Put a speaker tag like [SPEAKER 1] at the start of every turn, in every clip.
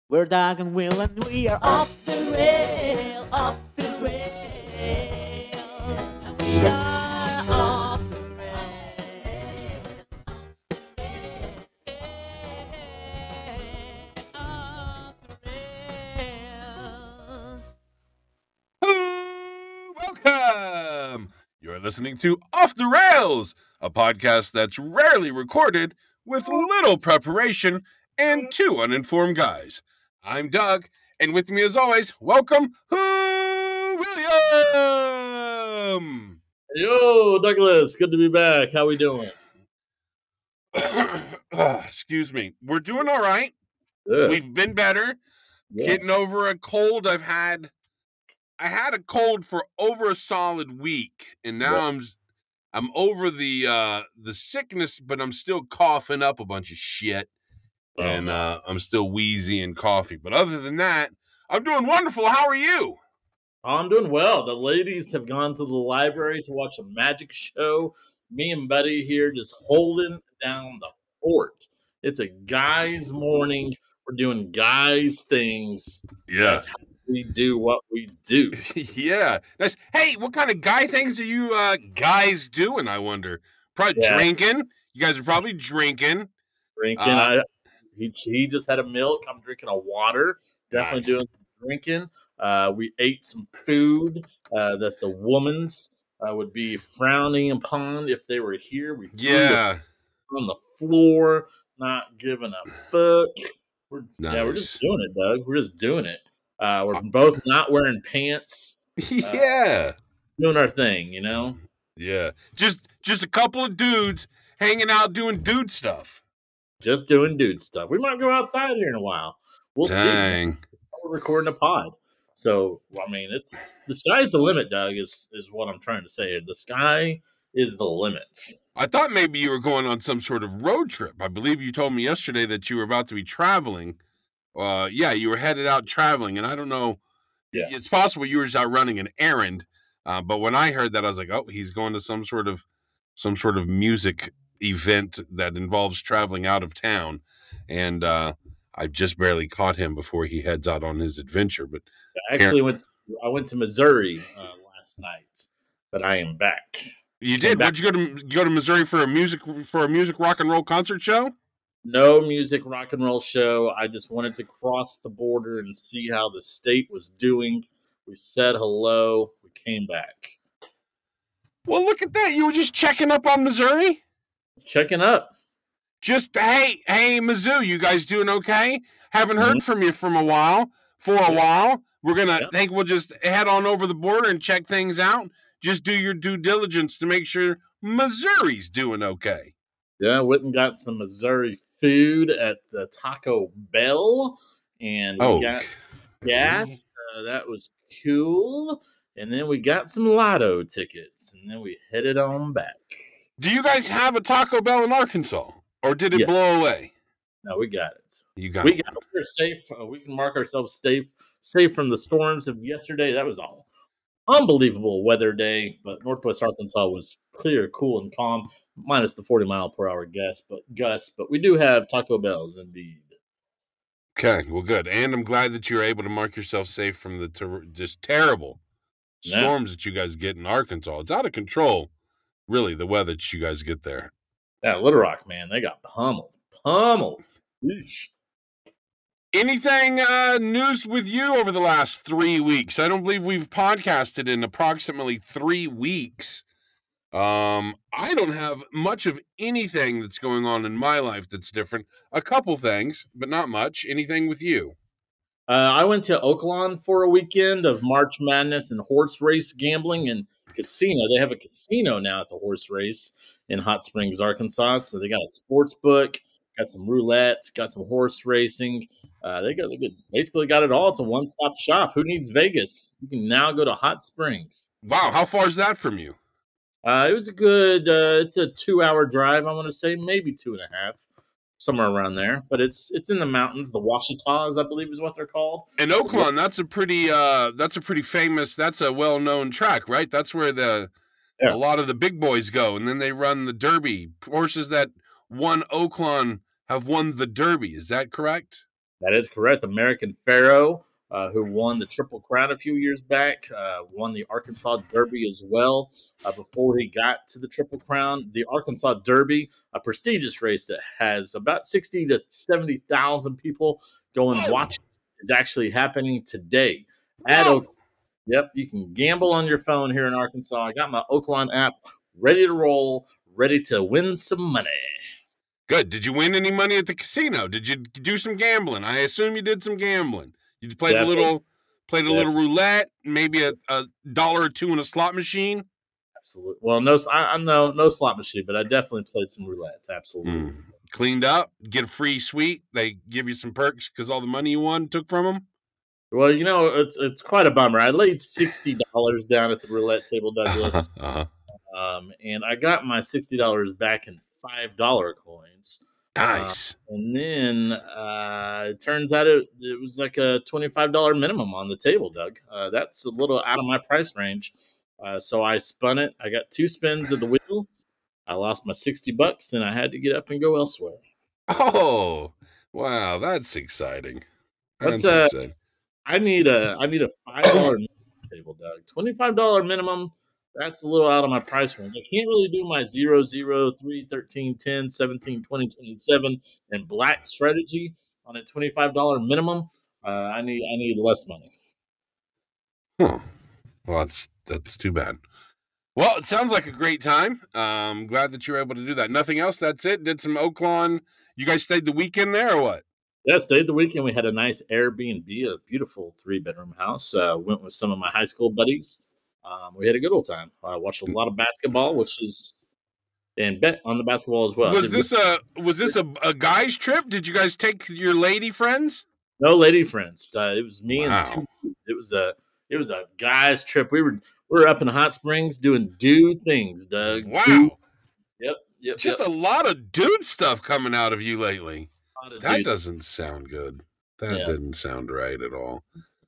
[SPEAKER 1] We're Doug and Will, and we are off the rails, off the rails. We are off the rails, off the rails.
[SPEAKER 2] Welcome! You're listening to Off the Rails, a podcast that's rarely recorded with little preparation and two uninformed guys. I'm Doug, and with me as always, welcome, William!
[SPEAKER 3] Yo, Douglas, good to be back. How we doing?
[SPEAKER 2] Excuse me. We're doing all right.
[SPEAKER 3] Good.
[SPEAKER 2] We've been better.
[SPEAKER 3] Yeah.
[SPEAKER 2] Getting over a cold I had a cold for over a solid week, and now I'm over the sickness, but I'm still coughing up a bunch of shit, and I'm still wheezy and coughy. But other than that, I'm doing wonderful. How are you?
[SPEAKER 3] I'm doing well. The ladies have gone to the library to watch a magic show. Me and Buddy here just holding down the fort. It's a guys' morning. We're doing guys' things.
[SPEAKER 2] Yeah.
[SPEAKER 3] That's how we do what we do.
[SPEAKER 2] Yeah. Nice. Hey, what kind of guy things are you guys doing, I wonder? Probably drinking. You guys are probably drinking.
[SPEAKER 3] He just had a milk. I'm drinking a water. Definitely doing some drinking. We ate some food that the womans would be frowning upon if they were here. We threw it on the floor, not giving a fuck. We're just doing it, Doug. We're just doing it. We're both not wearing pants. Doing our thing, you know.
[SPEAKER 2] Yeah, just a couple of dudes hanging out doing dude stuff.
[SPEAKER 3] Just doing dude stuff. We might go outside here in a while. We'll see. We're recording a pod. So, I mean, it's the sky's the limit, Doug, is what I'm trying to say here. The sky is the limit.
[SPEAKER 2] I thought maybe you were going on some sort of road trip. I believe you told me yesterday that you were about to be traveling. You were headed out traveling, and I don't know. Yeah. It's possible you were just out running an errand. But when I heard that, I was like, oh, he's going to some sort of music event that involves traveling out of town. And I just barely caught him before he heads out on his adventure. But
[SPEAKER 3] I actually went to Missouri last night, but I am back.
[SPEAKER 2] You did? Where'd you go to Missouri for a music rock and roll concert show?
[SPEAKER 3] No music rock and roll show. I just wanted to cross the border and see how the state was doing. We said hello. We came back.
[SPEAKER 2] Well, look at that. You were just checking up on Missouri?
[SPEAKER 3] Checking up.
[SPEAKER 2] Just, hey, Mizzou, you guys doing okay? Haven't heard from you for a while. We're going to think we'll just head on over the border and check things out. Just do your due diligence to make sure Missouri's doing okay.
[SPEAKER 3] Yeah, went and got some Missouri food at the Taco Bell, and we got gas. That was cool. And then we got some lotto tickets, and then we headed on back.
[SPEAKER 2] Do you guys have a Taco Bell in Arkansas, or did it blow away?
[SPEAKER 3] No, we got it.
[SPEAKER 2] We're
[SPEAKER 3] safe. We can mark ourselves safe from the storms of yesterday. That was an unbelievable weather day, but Northwest Arkansas was clear, cool, and calm, minus the 40-mile-per-hour gust. But we do have Taco Bells, indeed.
[SPEAKER 2] Okay, well, good. And I'm glad that you were able to mark yourself safe from the just terrible storms that you guys get in Arkansas. It's out of control, really, the weather that you guys get there.
[SPEAKER 3] Yeah, Little Rock, man, they got pummeled. Eesh.
[SPEAKER 2] Anything news with you over the last 3 weeks? I don't believe we've podcasted in approximately 3 weeks. I don't have much of anything that's going on in my life that's different. A couple things, but not much. Anything with you?
[SPEAKER 3] I went to Oaklawn for a weekend of March Madness and horse race gambling and casino. They have a casino now at the horse race in Hot Springs, Arkansas. So they got a sports book, got some roulette, got some horse racing. They basically got it all. It's a one-stop shop. Who needs Vegas? You can now go to Hot Springs.
[SPEAKER 2] Wow, how far is that from you?
[SPEAKER 3] It was a good. It's a 2-hour drive. I want to say maybe 2.5, somewhere around there. But it's in the mountains. The Ouachitas, I believe, is what they're called.
[SPEAKER 2] And Oaklawn, that's a pretty famous. That's a well-known track, right? That's where a lot of the big boys go, and then they run the Derby. Horses that won Oaklawn have won the Derby. Is that correct?
[SPEAKER 3] That is correct. American Pharoah, who won the Triple Crown a few years back, won the Arkansas Derby as well before he got to the Triple Crown. The Arkansas Derby, a prestigious race that has about 60 to 70,000 people going watching, is actually happening today at Oak. Yep, you can gamble on your phone here in Arkansas. I got my Oaklawn app ready to roll, ready to win some money.
[SPEAKER 2] Good. Did you win any money at the casino? Did you do some gambling? I assume you did some gambling. You played a little roulette, maybe a $1 or $2 in a slot machine.
[SPEAKER 3] Absolutely. Well, no slot machine, but I definitely played some roulette. Absolutely.
[SPEAKER 2] Cleaned up, get a free suite. They give you some perks because all the money you won took from them.
[SPEAKER 3] Well, it's quite a bummer. I laid $60 down at the roulette table, Douglas, and I got my $60 back in $5 coins.
[SPEAKER 2] Nice.
[SPEAKER 3] And then it turns out it was like a $25 minimum on the table, Doug. That's a little out of my price range. So I spun it. I got 2 spins of the wheel. I lost my $60, and I had to get up and go elsewhere.
[SPEAKER 2] Oh, wow, that's exciting. That's exciting.
[SPEAKER 3] I need a $5 table, Doug. $25 minimum. That's a little out of my price range. I can't really do my 0, 0, 3, 13, 10, 17, 20, 27, and black strategy on a $25 minimum. I need less money.
[SPEAKER 2] Huh. Well, that's too bad. Well, it sounds like a great time. I'm glad that you were able to do that. Nothing else? That's it? Did some Oaklawn. You guys stayed the weekend there or what?
[SPEAKER 3] Yeah, stayed the weekend. We had a nice Airbnb, a beautiful 3-bedroom house. Went with some of my high school buddies. We had a good old time. I watched a lot of basketball, and bet on the basketball as well.
[SPEAKER 2] Was this a guy's trip? Did you guys take your lady friends?
[SPEAKER 3] No lady friends. It was me and 2. It was a guy's trip. We were up in Hot Springs doing dude things, Doug.
[SPEAKER 2] Wow.
[SPEAKER 3] Yep.
[SPEAKER 2] Just a lot of dude stuff coming out of you lately. That doesn't sound good. That didn't sound right at all.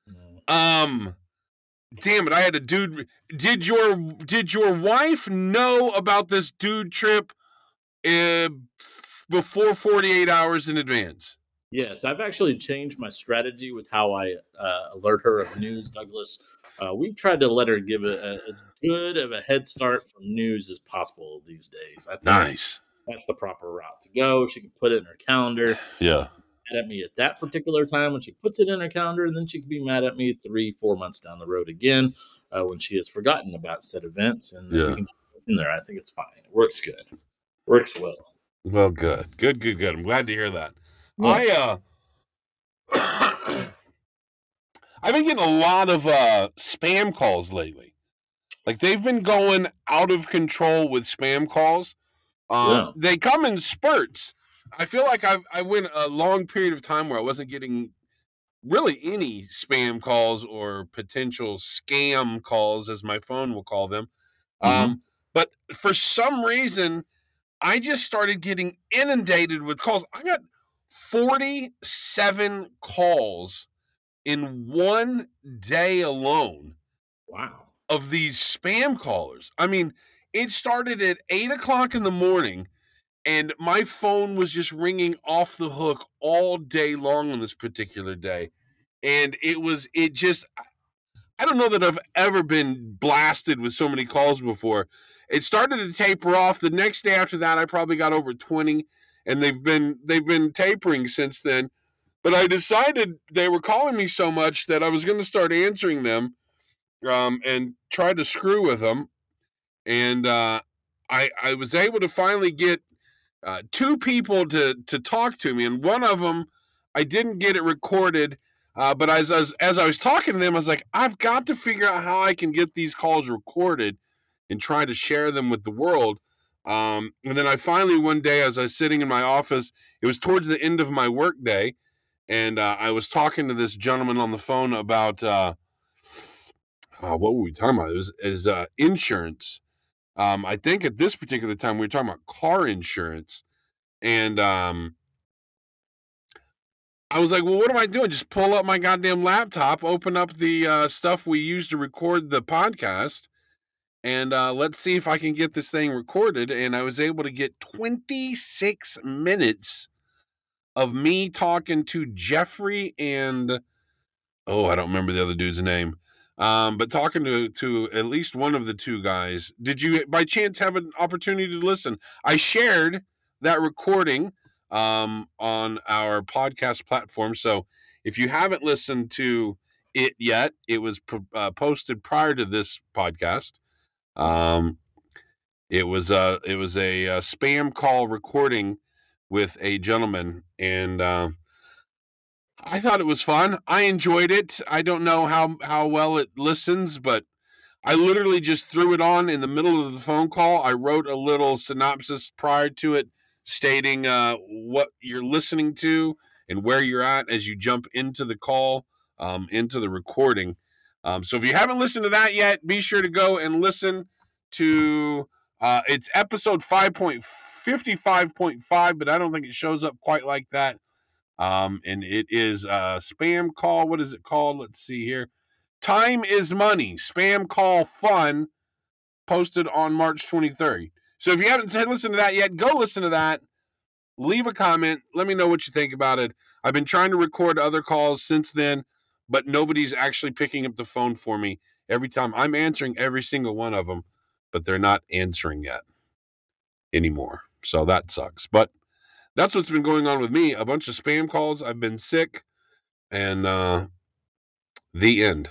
[SPEAKER 2] Damn it! I had a dude. Did your wife know about this dude trip before 48 hours in advance?
[SPEAKER 3] Yes, I've actually changed my strategy with how I alert her of news, Douglas. We've tried to let her give as good of a head start from news as possible these days. I think
[SPEAKER 2] nice.
[SPEAKER 3] That's the proper route to go. She can put it in her calendar.
[SPEAKER 2] Yeah.
[SPEAKER 3] Mad at me at that particular time when she puts it in her calendar, and then she can be mad at me 3-4 months down the road again when she has forgotten about said events. And we can get in there. I think it's fine. It works good. Works well.
[SPEAKER 2] Well, good. I'm glad to hear that. Yeah. I've been getting a lot of spam calls lately. Like they've been going out of control with spam calls. They come in spurts. I feel like I went a long period of time where I wasn't getting really any spam calls or potential scam calls, as my phone will call them. But for some reason, I just started getting inundated with calls. I got 47 calls in one day alone.
[SPEAKER 3] Wow.
[SPEAKER 2] Of these spam callers. I mean, it started at 8 o'clock in the morning, and my phone was just ringing off the hook all day long on this particular day. And I don't know that I've ever been blasted with so many calls before. It started to taper off. The next day after that, I probably got over 20, and they've been tapering since then. But I decided they were calling me so much that I was going to start answering them and try to screw with them. And I was able to finally get 2 people to talk to me, and one of them I didn't get it recorded. But as I was talking to them, I was like, I've got to figure out how I can get these calls recorded and try to share them with the world. And then I finally, one day, as I was sitting in my office, it was towards the end of my work day, and I was talking to this gentleman on the phone about what were we talking about? It was insurance. I think at this particular time we were talking about car insurance, and I was like, well, what am I doing? Just pull up my goddamn laptop, open up the stuff we use to record the podcast, and let's see if I can get this thing recorded. And I was able to get 26 minutes of me talking to Jeffrey and I don't remember the other dude's name. But talking to at least one of the two guys. Did you by chance have an opportunity to listen? I shared that recording on our podcast platform. So if you haven't listened to it yet, it was posted prior to this podcast. It was a spam call recording with a gentleman, and I thought it was fun. I enjoyed it. I don't know how well it listens, but I literally just threw it on in the middle of the phone call. I wrote a little synopsis prior to it stating what you're listening to and where you're at as you jump into the call, into the recording. So if you haven't listened to that yet, be sure to go and listen to it's episode 5.55.5, but I don't think it shows up quite like that. And it is a spam call. What is it called? Let's see here. Time is Money, Spam Call Fun, posted on March 23rd. So if you haven't listened to that yet, go listen to that. Leave a comment. Let me know what you think about it. I've been trying to record other calls since then, but nobody's actually picking up the phone for me. Every time I'm answering every single one of them, but they're not answering yet anymore. So that sucks. But that's what's been going on with me. A bunch of spam calls. I've been sick, and the end.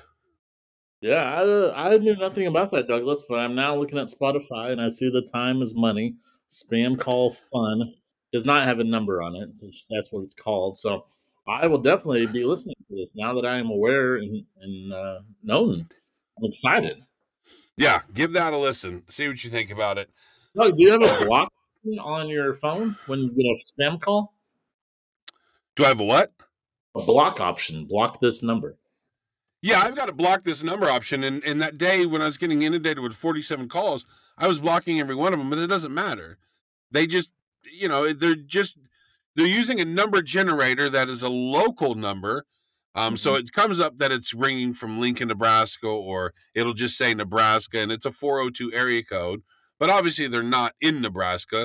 [SPEAKER 3] Yeah, I knew nothing about that, Douglas, but I'm now looking at Spotify and I see the Time is Money, Spam Call Fun. Does not have a number on it. That's what it's called. So I will definitely be listening to this now that I am aware and known. I'm excited.
[SPEAKER 2] Yeah, give that a listen. See what you think about it.
[SPEAKER 3] Doug, do you have a block on your phone when you get a spam call?
[SPEAKER 2] Do I have a what?
[SPEAKER 3] A block option. Block this number.
[SPEAKER 2] Yeah, I've got to block this number option. And that day when I was getting inundated with 47 calls, I was blocking every one of them, but it doesn't matter. They just, they're using a number generator that is a local number. So it comes up that it's ringing from Lincoln, Nebraska, or it'll just say Nebraska, and it's a 402 area code. But obviously they're not in Nebraska.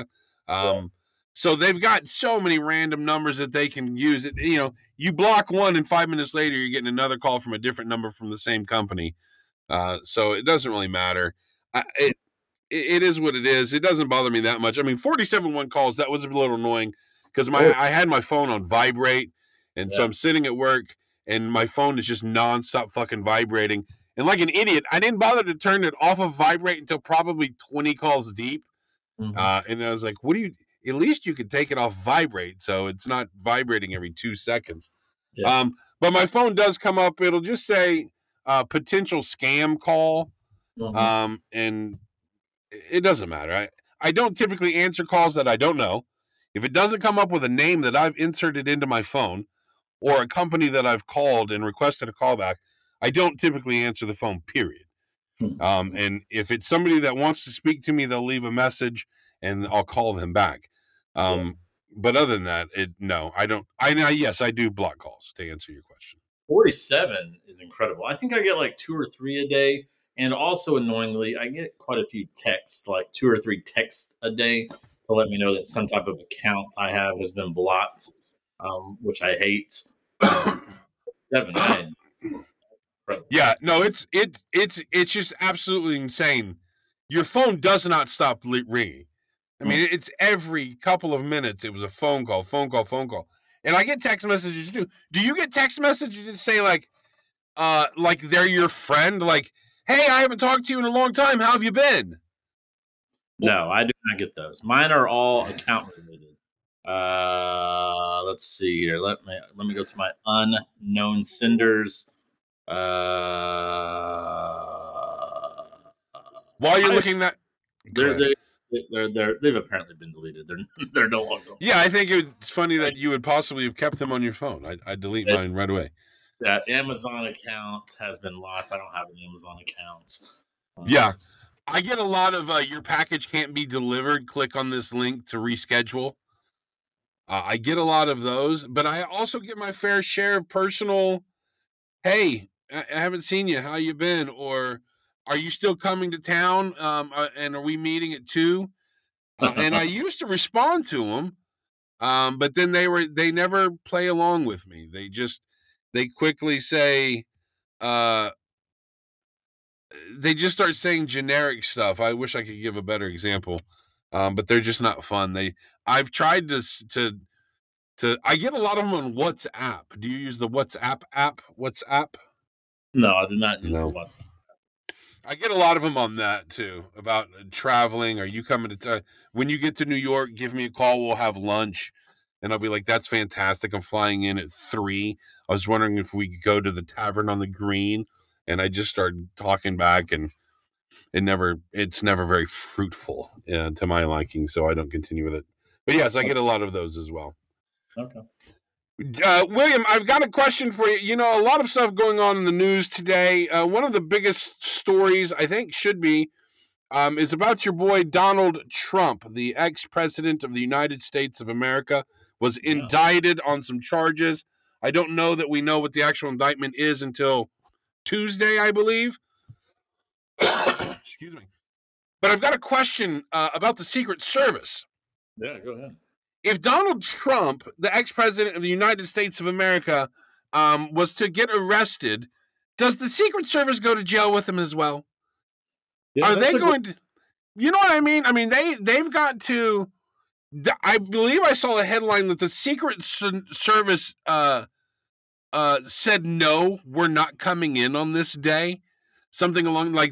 [SPEAKER 2] So they've got so many random numbers that they can use. It, you block one, and 5 minutes later, you're getting another call from a different number from the same company. So it doesn't really matter. It is what it is. It doesn't bother me that much. I mean, 47 calls, that was a little annoying because I had my phone on vibrate, and so I'm sitting at work, and my phone is just nonstop fucking vibrating. And like an idiot, I didn't bother to turn it off of vibrate until probably 20 calls deep. And I was like, at least you could take it off vibrate so it's not vibrating every 2 seconds. But my phone does come up. It'll just say potential scam call. And it doesn't matter. I don't typically answer calls that I don't know. If it doesn't come up with a name that I've inserted into my phone or a company that I've called and requested a callback, I don't typically answer the phone, period. And if it's somebody that wants to speak to me, they'll leave a message and I'll call them back. But other than that, no, I don't. Yes, I do block calls to answer your question.
[SPEAKER 3] 47 is incredible. I think I get like 2 or 3 a day. And also annoyingly, I get quite a few texts, like 2 or 3 texts a day to let me know that some type of account I have has been blocked, which I hate. 7.
[SPEAKER 2] Yeah, no, it's just absolutely insane. Your phone does not stop ringing. I mean, it's every couple of minutes. It was a phone call. And I get text messages too. Do you get text messages that say like they're your friend? Like, hey, I haven't talked to you in a long time. How have you been?
[SPEAKER 3] No, I do not get those. Mine are all account related. Let's see here. Let me go to my unknown senders.
[SPEAKER 2] While you're looking that,
[SPEAKER 3] they've apparently been deleted. They're no longer.
[SPEAKER 2] Yeah, I think it's funny that you would possibly have kept them on your phone. I delete mine right away.
[SPEAKER 3] That Amazon account has been locked. I don't have an Amazon account.
[SPEAKER 2] Yeah, I get a lot of your package can't be delivered. Click on this link to reschedule. I get a lot of those, but I also get my fair share of personal. Hey, I haven't seen you. How you been? Or are you still coming to town? And are we meeting at 2? And I used to respond to them, But then they never play along with me. They quickly say, they just start saying generic stuff. I wish I could give a better example, but they're just not fun. I've tried to. I get a lot of them on WhatsApp. Do you use the WhatsApp app? WhatsApp?
[SPEAKER 3] No, I do not use the WhatsApp.
[SPEAKER 2] I get a lot of them on that too, about traveling. Are you coming to when you get to New York, give me a call. We'll have lunch. And I'll be like, that's fantastic. I'm flying in at 3. I was wondering if we could go to the Tavern on the Green. And I just started talking back, and it's never very fruitful to my liking. So I don't continue with it. But yes, I get a lot of those as well.
[SPEAKER 3] Okay.
[SPEAKER 2] William, I've got a question for you. You know, a lot of stuff going on in the news today. One of the biggest stories, I think, should be is about your boy Donald Trump, the ex-president of the United States of America, was indicted on some charges. I don't know that we know what the actual indictment is until Tuesday, I believe. Excuse me. But I've got a question about the Secret Service.
[SPEAKER 3] Yeah, go ahead.
[SPEAKER 2] If Donald Trump, the ex-president of the United States of America, was to get arrested, does the Secret Service go to jail with him as well?
[SPEAKER 3] Yeah,
[SPEAKER 2] are they going to? You know what I mean? I mean, they've got to. I believe I saw a headline that the Secret Service said no, we're not coming in on this day. Something along like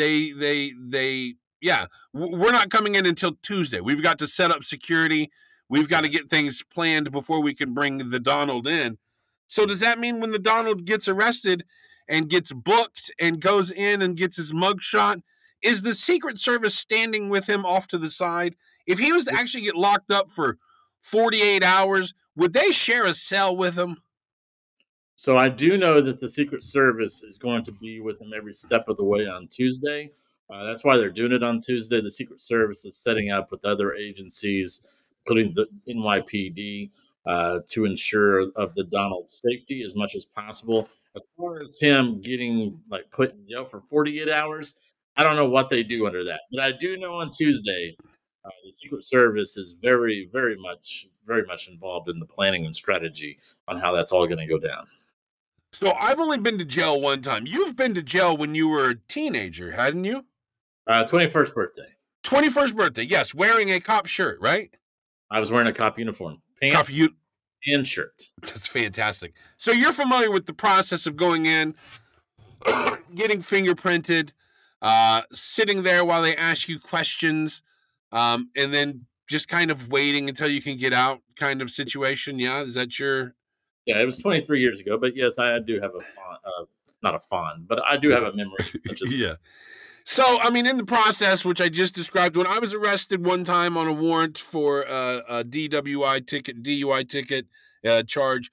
[SPEAKER 2] yeah, we're not coming in until Tuesday. We've got to set up security. We've got to get things planned before we can bring the Donald in. So does that mean when the Donald gets arrested and gets booked and goes in and gets his mugshot, is the Secret Service standing with him off to the side? If he was to actually get locked up for 48 hours, would they share a cell with him?
[SPEAKER 3] So I do know that the Secret Service is going to be with him every step of the way on Tuesday. That's why they're doing it on Tuesday. The Secret Service is setting up with other agencies, including the NYPD, to ensure of the Donald's safety as much as possible. As far as him getting put in jail for 48 hours, I don't know what they do under that. But I do know on Tuesday, the Secret Service is very, very much involved in the planning and strategy on how that's all going to go down.
[SPEAKER 2] So I've only been to jail one time. You've been to jail when you were a teenager, hadn't you?
[SPEAKER 3] 21st birthday.
[SPEAKER 2] 21st birthday, yes. Wearing a cop shirt, right?
[SPEAKER 3] I was wearing a cop uniform. Pants and shirt.
[SPEAKER 2] That's fantastic. So you're familiar with the process of going in, getting fingerprinted, sitting there while they ask you questions, and then just kind of waiting until you can get out kind of situation. Yeah, is that your...
[SPEAKER 3] Yeah, it was 23 years ago, but yes, I do have not a fond, but I do have a memory.
[SPEAKER 2] Yeah. So, I mean, in the process, which I just described, when I was arrested one time on a warrant for a DUI ticket charge,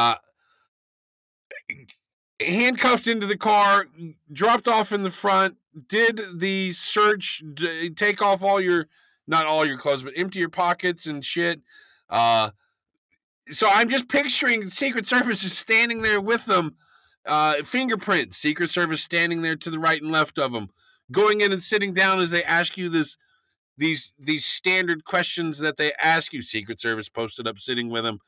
[SPEAKER 2] handcuffed into the car, dropped off in the front, did the search, take off not all your clothes, but empty your pockets and shit. So I'm just picturing Secret Service is standing there with them, fingerprints, Secret Service standing there to the right and left of them, going in and sitting down as they ask you these standard questions that they ask you. Secret Service posted up sitting with them.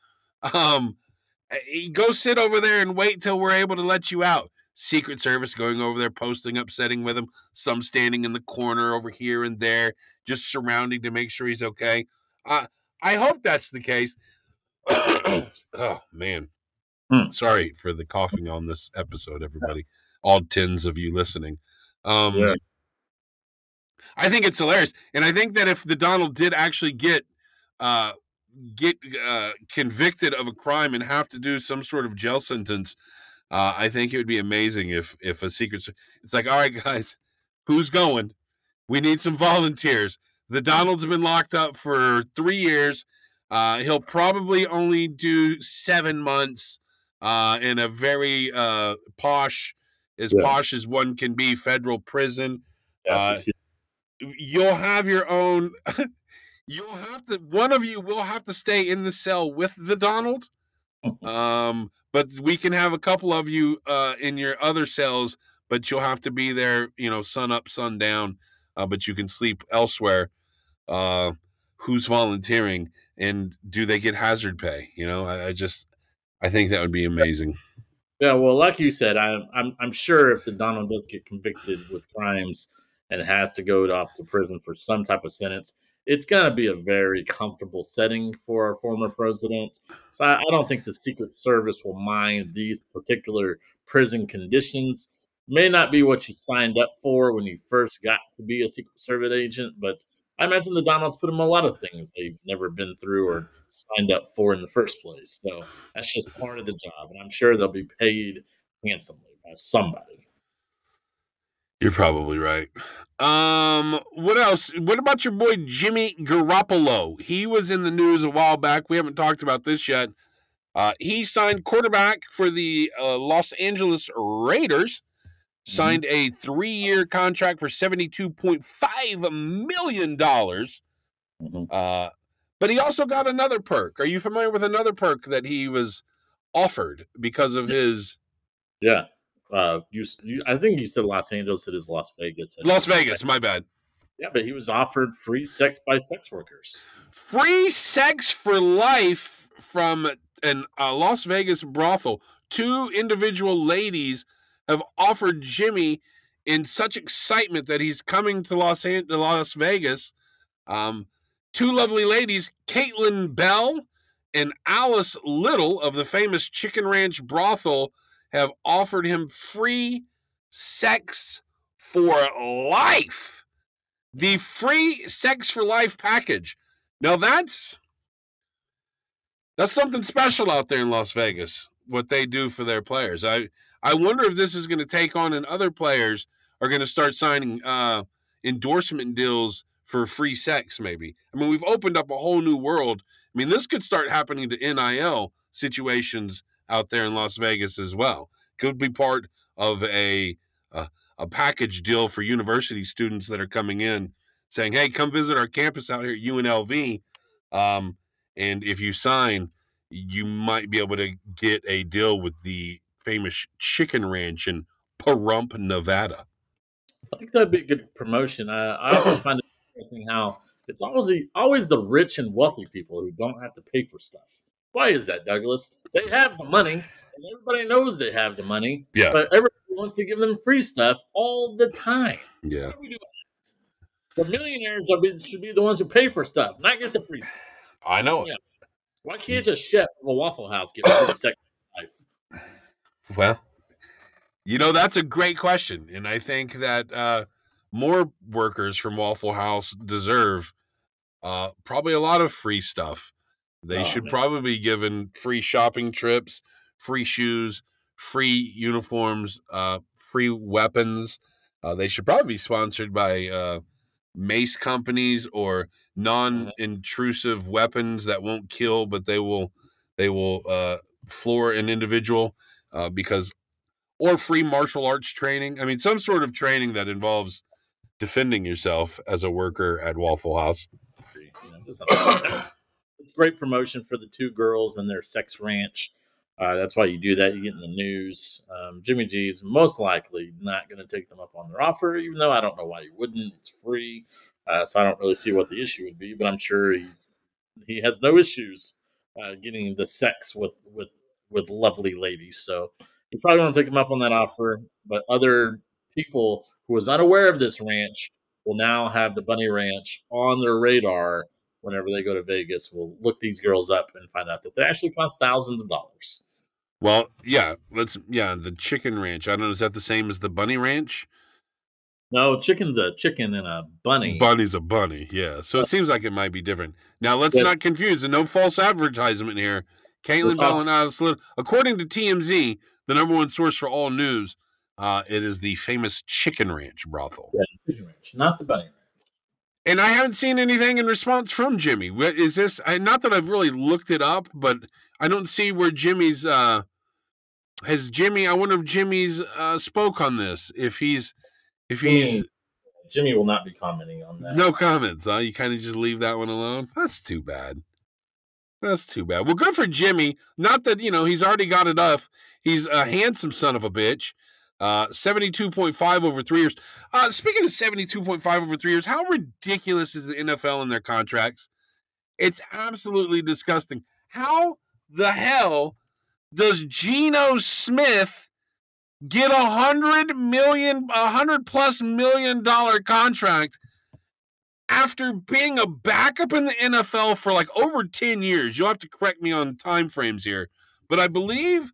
[SPEAKER 2] Go sit over there and wait till we're able to let you out. Secret Service going over there, posting up, sitting with him, some standing in the corner over here and there, just surrounding to make sure he's okay. I hope that's the case. Oh, man. Sorry for the coughing on this episode, everybody. All 10s of you listening. I think it's hilarious. And I think that if the Donald did actually get convicted of a crime and have to do some sort of jail sentence, I think it would be amazing if a secret... It's like, all right, guys, who's going? We need some volunteers. The Donald's been locked up for 3 years. He'll probably only do 7 months in a very posh as one can be federal prison. You'll have your own. One of you will have to stay in the cell with the Donald. But we can have a couple of you in your other cells, but you'll have to be there, sun up, sun down. But you can sleep elsewhere. who's volunteering and do they get hazard pay? You know, I think that would be amazing.
[SPEAKER 3] Yeah, well, like you said, I'm sure if the Donald does get convicted with crimes and has to go off to prison for some type of sentence, it's going to be a very comfortable setting for our former president. So I don't think the Secret Service will mind these particular prison conditions. May not be what you signed up for when you first got to be a Secret Service agent, but I imagine the Donalds put them a lot of things they've never been through or signed up for in the first place. So that's just part of the job, and I'm sure they'll be paid handsomely by somebody.
[SPEAKER 2] You're probably right. What else? What about your boy Jimmy Garoppolo? He was in the news a while back. We haven't talked about this yet. He signed quarterback for the Los Angeles Raiders. Signed a 3-year contract for $72.5 million. But he also got another perk. Are you familiar with another perk that he was offered because of his?
[SPEAKER 3] Yeah. I think you said Los Angeles. It is Las Vegas.
[SPEAKER 2] Las Vegas, my bad.
[SPEAKER 3] Yeah, but he was offered free sex by sex workers.
[SPEAKER 2] Free sex for life from an Las Vegas brothel. 2 individual ladies have offered Jimmy in such excitement that he's coming to Las Vegas. 2 lovely ladies, Caitlin Bell and Alice Little of the famous Chicken Ranch brothel, have offered him free sex for life. The free sex for life package. Now that's something special out there in Las Vegas, what they do for their players. I wonder if this is going to take on and other players are going to start signing endorsement deals for free sex, maybe. I mean, we've opened up a whole new world. I mean, this could start happening to NIL situations out there in Las Vegas as well. Could be part of a package deal for university students that are coming in saying, hey, come visit our campus out here at UNLV. And if you sign, you might be able to get a deal with the famous Chicken Ranch in Pahrump, Nevada.
[SPEAKER 3] I think that'd be a good promotion. I also find it interesting how it's always the rich and wealthy people who don't have to pay for stuff. Why is that, Douglas? They have the money, and everybody knows they have the money.
[SPEAKER 2] Yeah.
[SPEAKER 3] But everybody wants to give them free stuff all the time.
[SPEAKER 2] Yeah.
[SPEAKER 3] Why do we do that? The millionaires should be the ones who pay for stuff, not get the free stuff.
[SPEAKER 2] I know.
[SPEAKER 3] Yeah. Why can't a chef of a Waffle House get free sex life?
[SPEAKER 2] Well, you know, that's a great question. And I think that more workers from Waffle House deserve probably a lot of free stuff. They should probably be given free shopping trips, free shoes, free uniforms, free weapons. They should probably be sponsored by mace companies or non-intrusive weapons that won't kill, but they will floor an individual or free martial arts training. I mean, some sort of training that involves defending yourself as a worker at Waffle House.
[SPEAKER 3] It's great promotion for the 2 girls and their sex ranch. That's why you do that. You get in the news. Jimmy G's most likely not going to take them up on their offer, even though I don't know why you wouldn't. It's free. So I don't really see what the issue would be, but I'm sure he has no issues getting the sex with lovely ladies. So you probably want to take them up on that offer, but other people who was unaware of this ranch will now have the Bunny Ranch on their radar. Whenever they go to Vegas, we'll look these girls up and find out that they actually cost thousands of dollars.
[SPEAKER 2] Well, yeah, the Chicken Ranch. I don't know, is that the same as the Bunny Ranch?
[SPEAKER 3] No, chicken's a chicken and a bunny.
[SPEAKER 2] Bunny's a bunny, yeah. So it seems like it might be different. Now, let's not confuse, and no false advertisement here. Caitlin Bell and Alice Little, according to TMZ, the number 1 source for all news, it is the famous Chicken Ranch brothel.
[SPEAKER 3] Yeah, Chicken Ranch, not the Bunny Ranch.
[SPEAKER 2] And I haven't seen anything in response from Jimmy. What is this? Not that I've really looked it up, but I don't see where Jimmy's has Jimmy. I wonder if Jimmy's spoke on this. If he's
[SPEAKER 3] Jimmy will not be commenting on that.
[SPEAKER 2] No comments. Huh? You kind of just leave that one alone. That's too bad. Well, good for Jimmy. Not that he's already got enough. He's a handsome son of a bitch. 72.5 over 3 years. Speaking of 72.5 over 3 years, how ridiculous is the NFL in their contracts? It's absolutely disgusting. How the hell does Geno Smith get $100+ million contract after being a backup in the NFL for like over 10 years? You'll have to correct me on time frames here, but I believe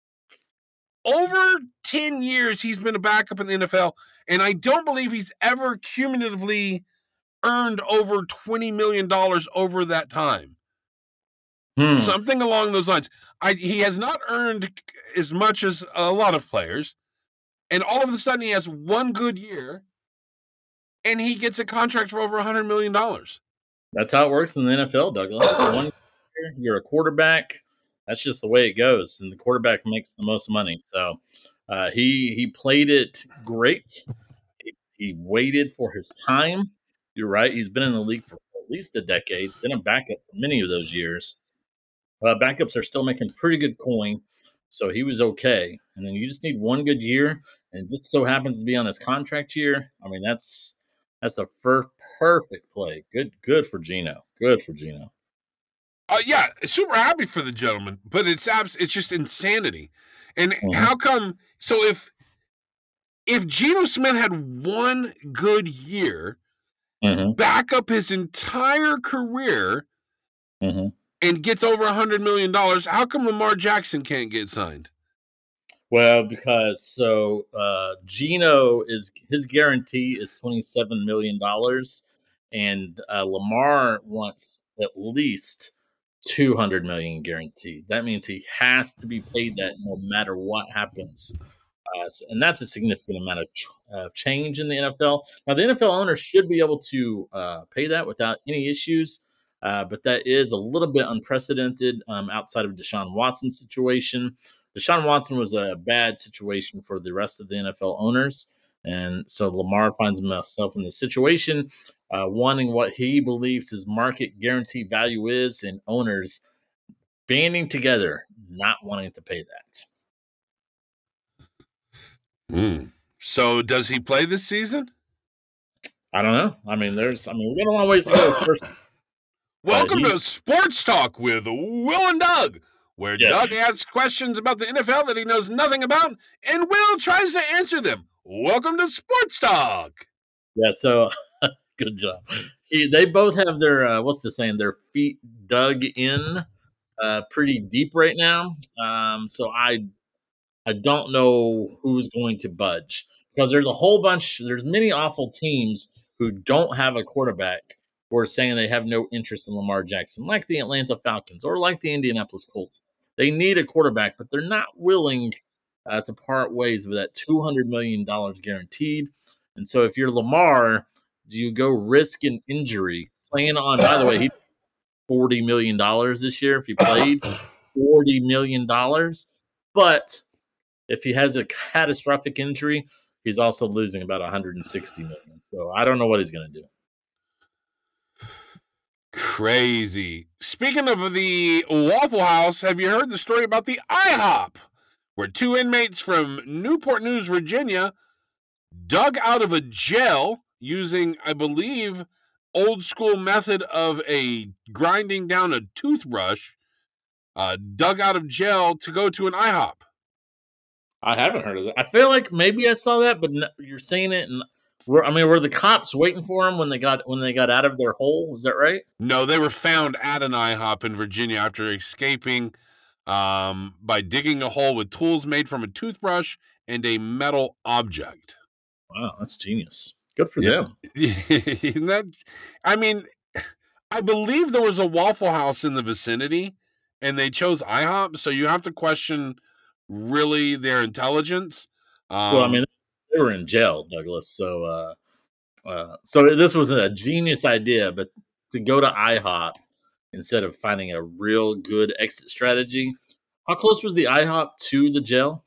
[SPEAKER 2] over 10 years he's been a backup in the NFL, and I don't believe he's ever cumulatively earned over $20 million over that time. Something along those lines. He has not earned as much as a lot of players, and all of a sudden he has one good year, and he gets a contract for over $100 million.
[SPEAKER 3] That's how it works in the NFL, Douglas. One year, you're a quarterback. That's just the way it goes, and the quarterback makes the most money. So he played it great. He waited for his time. You're right. He's been in the league for at least a decade, been a backup for many of those years. Backups are still making pretty good coin, so he was okay. And then you just need one good year, and it just so happens to be on his contract year. I mean, that's the perfect play. Good for Geno. Good for Geno.
[SPEAKER 2] Yeah, super happy for the gentleman, but it's just insanity. And how come? So if Geno Smith had one good year, back up his entire career, and gets over $100 million, how come Lamar Jackson can't get signed?
[SPEAKER 3] Well, because Geno his guarantee is $27 million, and Lamar wants at least $200 million guaranteed. That means he has to be paid that no matter what happens. And that's a significant amount of change in the NFL. Now, the NFL owners should be able to pay that without any issues, but that is a little bit unprecedented outside of Deshaun Watson's situation. Deshaun Watson was a bad situation for the rest of the NFL owners, and so Lamar finds himself in the situation, wanting what he believes his market guarantee value is, and owners banding together, not wanting to pay that.
[SPEAKER 2] So does he play this season?
[SPEAKER 3] I don't know. I mean, we got a long ways to go first.
[SPEAKER 2] Welcome to Sports Talk with Will and Doug, where Doug asks questions about the NFL that he knows nothing about, and Will tries to answer them. Welcome to Sports Talk.
[SPEAKER 3] Yeah, so good job. They both have their, what's the saying, their feet dug in pretty deep right now. So I don't know who's going to budge, because there's many awful teams who don't have a quarterback who are saying they have no interest in Lamar Jackson, like the Atlanta Falcons or like the Indianapolis Colts. They need a quarterback, but they're not willing to part ways with that $200 million guaranteed. And so if you're Lamar, do you go risk an injury playing on, by the way, he $40 million this year if he played, $40 million. But if he has a catastrophic injury, he's also losing about $160 million. So I don't know what he's going to do.
[SPEAKER 2] Crazy. Speaking of the Waffle House, have you heard the story about the IHOP, where two inmates from Newport News, Virginia, dug out of a jail using, I believe, old school method of grinding down a toothbrush, dug out of jail to go to an IHOP?
[SPEAKER 3] I haven't heard of that. I feel like maybe I saw that, but you're saying it, and were the cops waiting for them when they got out of their hole? Is that right?
[SPEAKER 2] No, they were found at an IHOP in Virginia after escaping by digging a hole with tools made from a toothbrush and a metal object.
[SPEAKER 3] Wow, that's genius. Good for them.
[SPEAKER 2] I mean, I believe there was a Waffle House in the vicinity, and they chose IHOP, so you have to question really their intelligence.
[SPEAKER 3] Well, I mean, they were in jail, Douglas. So this was a genius idea, but to go to IHOP instead of finding a real good exit strategy. How close was the IHOP to the jail?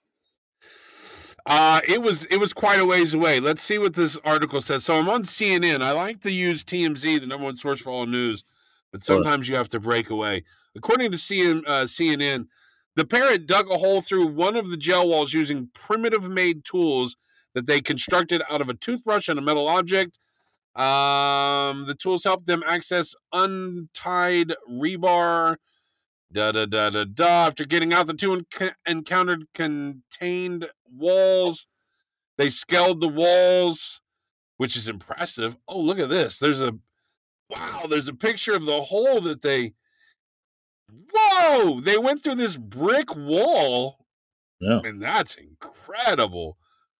[SPEAKER 2] It was quite a ways away. Let's see what this article says. So I'm on CNN. I like to use TMZ, the number one source for all news, but sometimes you have to break away. According to CNN, the pair had dug a hole through one of the jail walls using primitive-made tools that they constructed out of a toothbrush and a metal object. The tools help them access untied rebar. After getting out, the two encountered contained walls. They scaled the walls, which is impressive. Oh, look at this. There's a picture of the hole that they went through this brick wall.
[SPEAKER 3] Yeah.
[SPEAKER 2] And that's incredible.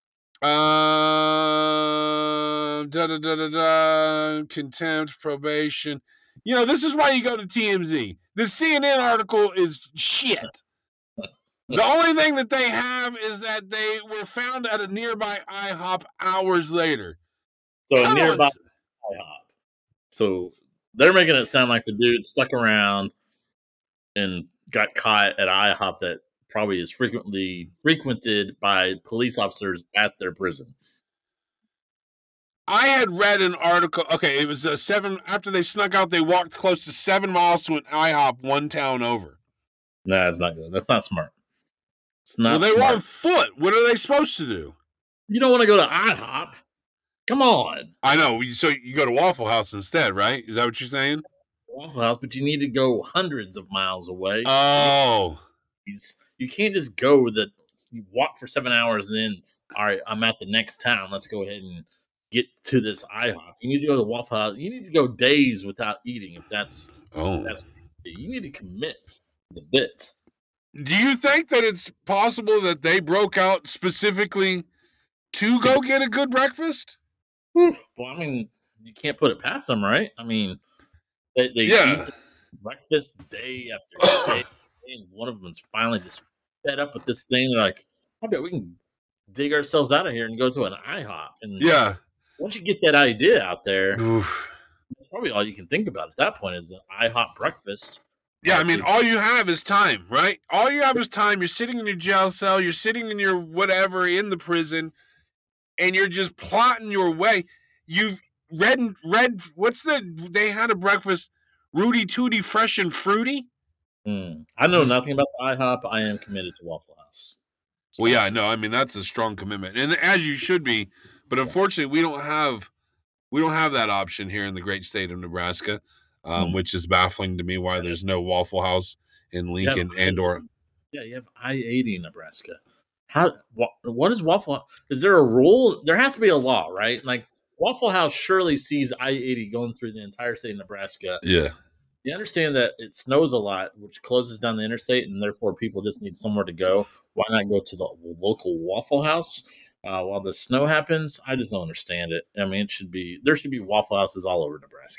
[SPEAKER 2] Contempt, probation. This is why you go to TMZ. The CNN article is shit. The only thing that they have is that they were found at a nearby IHOP hours later.
[SPEAKER 3] So a nearby IHOP. So they're making it sound like the dude stuck around and got caught at IHOP that probably is frequently frequented by police officers at their prison.
[SPEAKER 2] I had read an article. Okay, it was 7 after they snuck out. They walked close to 7 miles to an IHOP one town over.
[SPEAKER 3] Nah, that's not good. That's not smart. It's not.
[SPEAKER 2] Well, they
[SPEAKER 3] smart.
[SPEAKER 2] were on foot. What are they supposed to do?
[SPEAKER 3] You don't want to go to IHOP. Come on.
[SPEAKER 2] I know. So you go to Waffle House instead, right? Is that what you're saying?
[SPEAKER 3] Waffle House, but you need to go hundreds of miles away.
[SPEAKER 2] Oh.
[SPEAKER 3] You can't just go you walk for 7 hours and then, all right, I'm at the next town. Let's go ahead and get to this IHOP. You need to go to the Waffle House. You need to go days without eating if that's. You need to commit the bit.
[SPEAKER 2] Do you think that it's possible that they broke out specifically to go get a good breakfast?
[SPEAKER 3] Well, I mean, you can't put it past them, right? I mean, they eat breakfast day after day, and one of them's finally just fed up with this thing. They're like, I bet we can dig ourselves out of here and go to an IHOP. And once you get that idea out there, that's probably all you can think about at that point is the IHOP breakfast.
[SPEAKER 2] Yeah, I mean, all you have is time, right? All you have is time. You're sitting in your jail cell. You're sitting in your whatever in the prison, and you're just plotting your way. You've read. They had a breakfast, Rudy Tooty, fresh and fruity.
[SPEAKER 3] I know nothing about the IHOP. I am committed to Waffle House.
[SPEAKER 2] So well, yeah, no, I mean that's a strong commitment, and as you should be. But unfortunately, we don't have that option here in the great state of Nebraska. Which is baffling to me why there's no Waffle House in Lincoln and/or.
[SPEAKER 3] Yeah, you have I-80 Nebraska. What is Waffle House? Is there a rule? There has to be a law, right? Like Waffle House surely sees I-80 going through the entire state of Nebraska.
[SPEAKER 2] Yeah.
[SPEAKER 3] You understand that it snows a lot, which closes down the interstate, and therefore people just need somewhere to go. Why not go to the local Waffle House while the snow happens? I just don't understand it. I mean, there should be Waffle Houses all over Nebraska.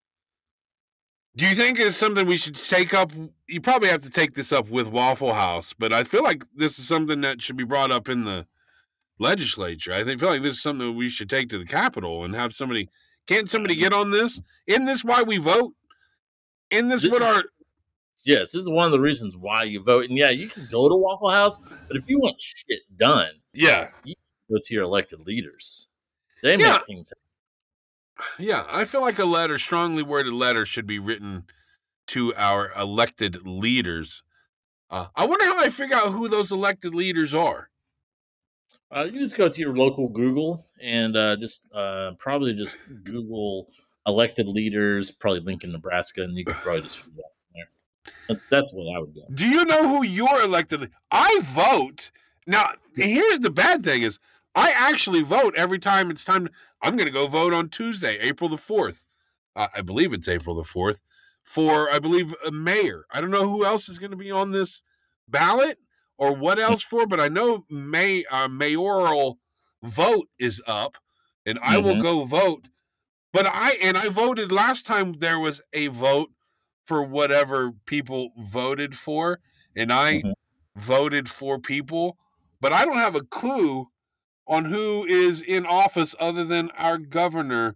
[SPEAKER 2] Do you think it's something we should take up? You probably have to take this up with Waffle House, but I feel like this is something that should be brought up in the legislature. I feel like this is something that we should take to the Capitol and have somebody. Can't somebody get on this? Isn't this why we vote? Yes,
[SPEAKER 3] this is one of the reasons why you vote. And yeah, you can go to Waffle House, but if you want shit done, you can go to your elected leaders. They make things happen.
[SPEAKER 2] Yeah, I feel like a strongly worded letter should be written to our elected leaders. I wonder how I figure out who those elected leaders are.
[SPEAKER 3] You just go to your local Google and probably just Google elected leaders, probably Lincoln, Nebraska, and you can probably just figure out there. That's what I would do.
[SPEAKER 2] Do you know who your elected? I vote. Now, here's the bad thing is I actually vote every time it's time. I'm going to go vote on Tuesday, April the 4th. I believe it's April the 4th for, I believe, a mayor. I don't know who else is going to be on this ballot or what else for, but I know mayoral vote is up and I will go vote. But I voted last time there was a vote for whatever people voted for, and I voted for people, but I don't have a clue on who is in office other than our governor,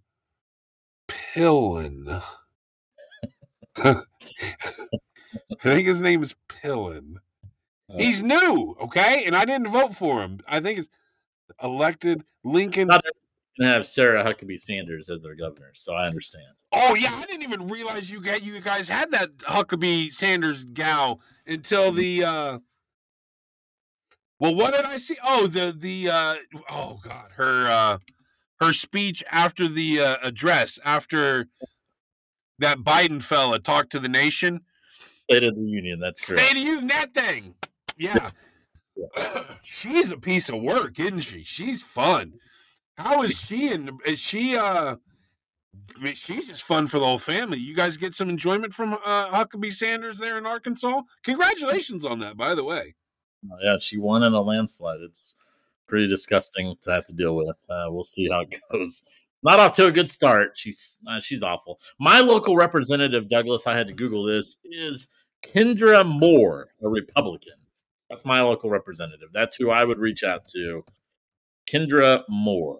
[SPEAKER 2] Pillen. I think his name is Pillen. He's new, okay? And I didn't vote for him. I think it's elected Lincoln.
[SPEAKER 3] Not going to have Sarah Huckabee Sanders as their governor, so I understand.
[SPEAKER 2] Oh, yeah, I didn't even realize you guys had that Huckabee Sanders gal until the well, what did I see? Oh, oh God, her her speech after the address, after that Biden fella talked to the nation.
[SPEAKER 3] State of the Union, that's correct.
[SPEAKER 2] State of the Union, that thing. Yeah. She's a piece of work, isn't she? She's fun. How is she? Is she? She's just fun for the whole family. You guys get some enjoyment from Huckabee Sanders there in Arkansas. Congratulations on that, by the way.
[SPEAKER 3] Yeah, she won in a landslide. It's pretty disgusting to have to deal with. We'll see how it goes. Not off to a good start. She's awful. My local representative, Douglas, I had to Google this, is Kendra Moore, a Republican. That's my local representative. That's who I would reach out to. Kendra Moore.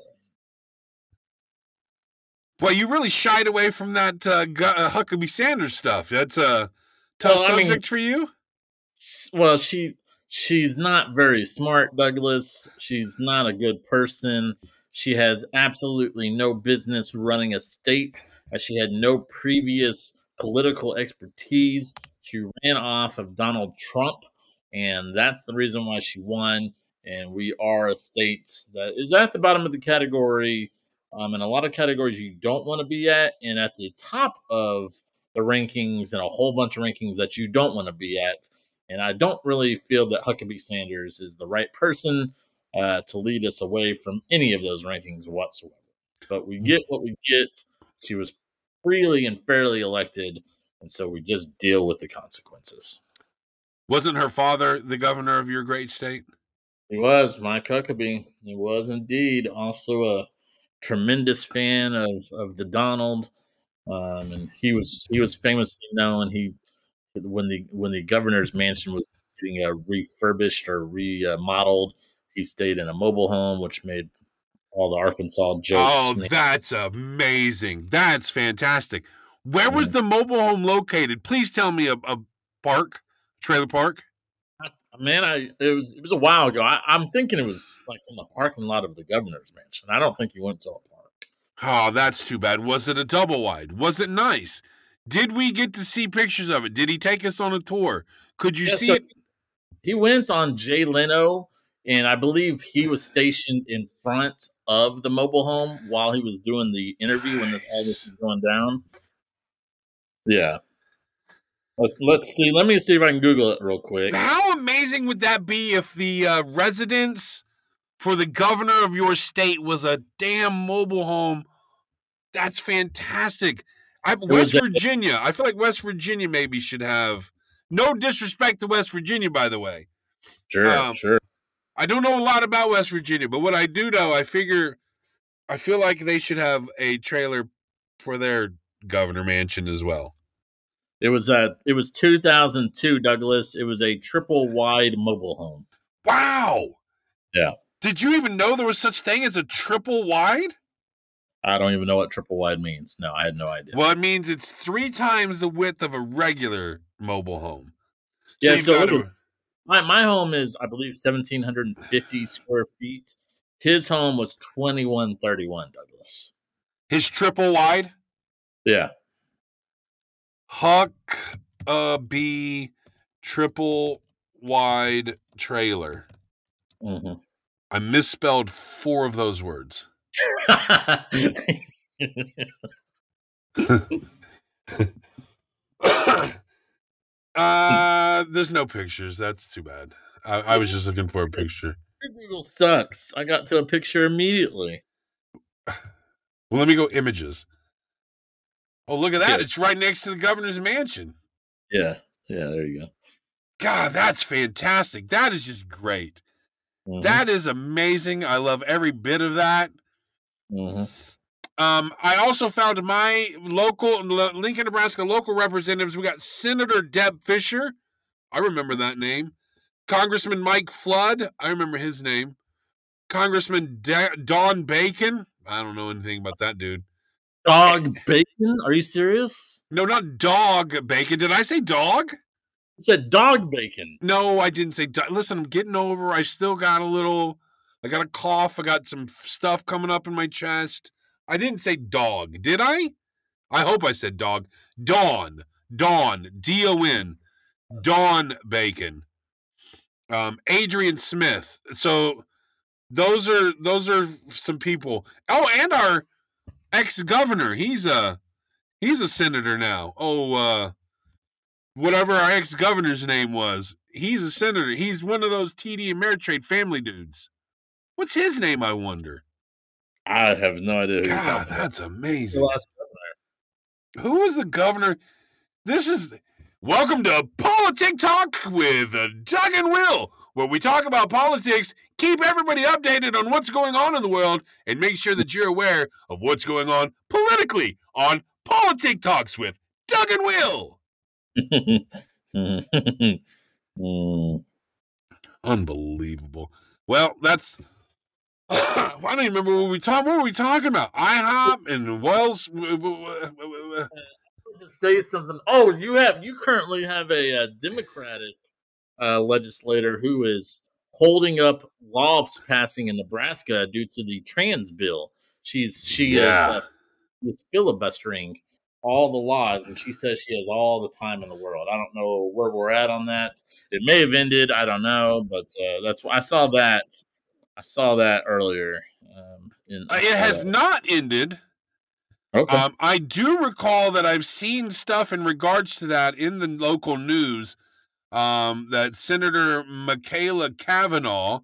[SPEAKER 2] Well, you really shied away from that Huckabee Sanders stuff. That's a tough subject for you?
[SPEAKER 3] Well, she's not very smart, Douglas. She's not a good person. She has absolutely no business running a state, as she had no previous political expertise. She ran off of Donald Trump, and that's the reason why she won. And we are a state that is at the bottom of the category, in a lot of categories you don't want to be at, and at the top of the rankings and a whole bunch of rankings that you don't want to be at. And I don't really feel that Huckabee Sanders is the right person to lead us away from any of those rankings whatsoever. But we get what we get. She was freely and fairly elected, and so we just deal with the consequences.
[SPEAKER 2] Wasn't her father the governor of your great state?
[SPEAKER 3] He was, Mike Huckabee. He was indeed also a tremendous fan of the Donald, and he was famously known. When the governor's mansion was getting refurbished or remodeled, he stayed in a mobile home, which made all the Arkansas jokes.
[SPEAKER 2] Oh, that's amazing! That's fantastic. Where was the mobile home located? Please tell me a park, trailer park.
[SPEAKER 3] Man, it was a while ago. I'm thinking it was like in the parking lot of the governor's mansion. I don't think he went to a park.
[SPEAKER 2] Oh, that's too bad. Was it a double wide? Was it nice? Did we get to see pictures of it? Did he take us on a tour? Could you see it?
[SPEAKER 3] He went on Jay Leno, and I believe he was stationed in front of the mobile home while he was doing the interview when all this was going down. Yeah. Let's see. Let me see if I can Google it real quick.
[SPEAKER 2] How amazing would that be if the residence for the governor of your state was a damn mobile home? That's fantastic. West Virginia. I feel like West Virginia maybe should have. No disrespect to West Virginia, by the way.
[SPEAKER 3] Sure.
[SPEAKER 2] I don't know a lot about West Virginia, but what I do know, I feel like they should have a trailer for their governor mansion as well.
[SPEAKER 3] It was 2002, Douglas. It was a triple wide mobile home.
[SPEAKER 2] Wow.
[SPEAKER 3] Yeah.
[SPEAKER 2] Did you even know there was such thing as a triple wide?
[SPEAKER 3] I don't even know what triple wide means. No, I had no idea.
[SPEAKER 2] Well, it means it's 3 times the width of a regular mobile home.
[SPEAKER 3] Yeah, so my home is, I believe, 1,750 square feet. His home was 2,131, Douglas.
[SPEAKER 2] His triple wide?
[SPEAKER 3] Yeah.
[SPEAKER 2] Huckabee triple wide trailer.
[SPEAKER 3] Mm-hmm.
[SPEAKER 2] I misspelled 4 of those words. There's no pictures. That's too bad. I was just looking for a picture.
[SPEAKER 3] Google sucks. I got to a picture immediately.
[SPEAKER 2] Well, let me go images. Oh, look at that. Yeah. It's right next to the governor's mansion.
[SPEAKER 3] Yeah, there you go.
[SPEAKER 2] God, that's fantastic. That is just great. Mm-hmm. That is amazing. I love every bit of that.
[SPEAKER 3] Mm-hmm.
[SPEAKER 2] I also found my local Lincoln, Nebraska local representatives. We got Senator Deb Fisher. I remember that name. Congressman Mike Flood. I remember his name. Congressman Don Bacon. I don't know anything about that dude.
[SPEAKER 3] Dog Bacon? Are you serious?
[SPEAKER 2] No, not dog bacon. Did I say dog?
[SPEAKER 3] You said dog bacon.
[SPEAKER 2] No, I didn't say dog. Listen, I'm getting over. I still got I got a cough. I got some stuff coming up in my chest. I didn't say dog. Did I? I hope I said dog. Dawn, D-O-N, Dawn Bacon. Adrian Smith. So those are some people. Oh, and our ex-governor, he's a senator now. Whatever our ex-governor's name was, he's a senator. He's one of those TD Ameritrade family dudes. What's his name, I wonder?
[SPEAKER 3] I have no idea.
[SPEAKER 2] God, that's amazing. Who was the governor? Welcome to Politic Talk with Doug and Will, where we talk about politics, keep everybody updated on what's going on in the world, and make sure that you're aware of what's going on politically on Politic Talks with Doug and Will. Unbelievable. Well, that's... I don't even remember what were we talking about? IHOP and Wells...
[SPEAKER 3] To say something. Oh, you currently have a Democratic legislator who is holding up laws passing in Nebraska due to the trans bill. She is filibustering all the laws, and she says she has all the time in the world. I don't know where we're at on that. It may have ended. I don't know, but that's why I saw that. I saw that earlier.
[SPEAKER 2] It has not ended.
[SPEAKER 3] Okay.
[SPEAKER 2] I do recall that I've seen stuff in regards to that in the local news, that Senator Michaela Cavanaugh,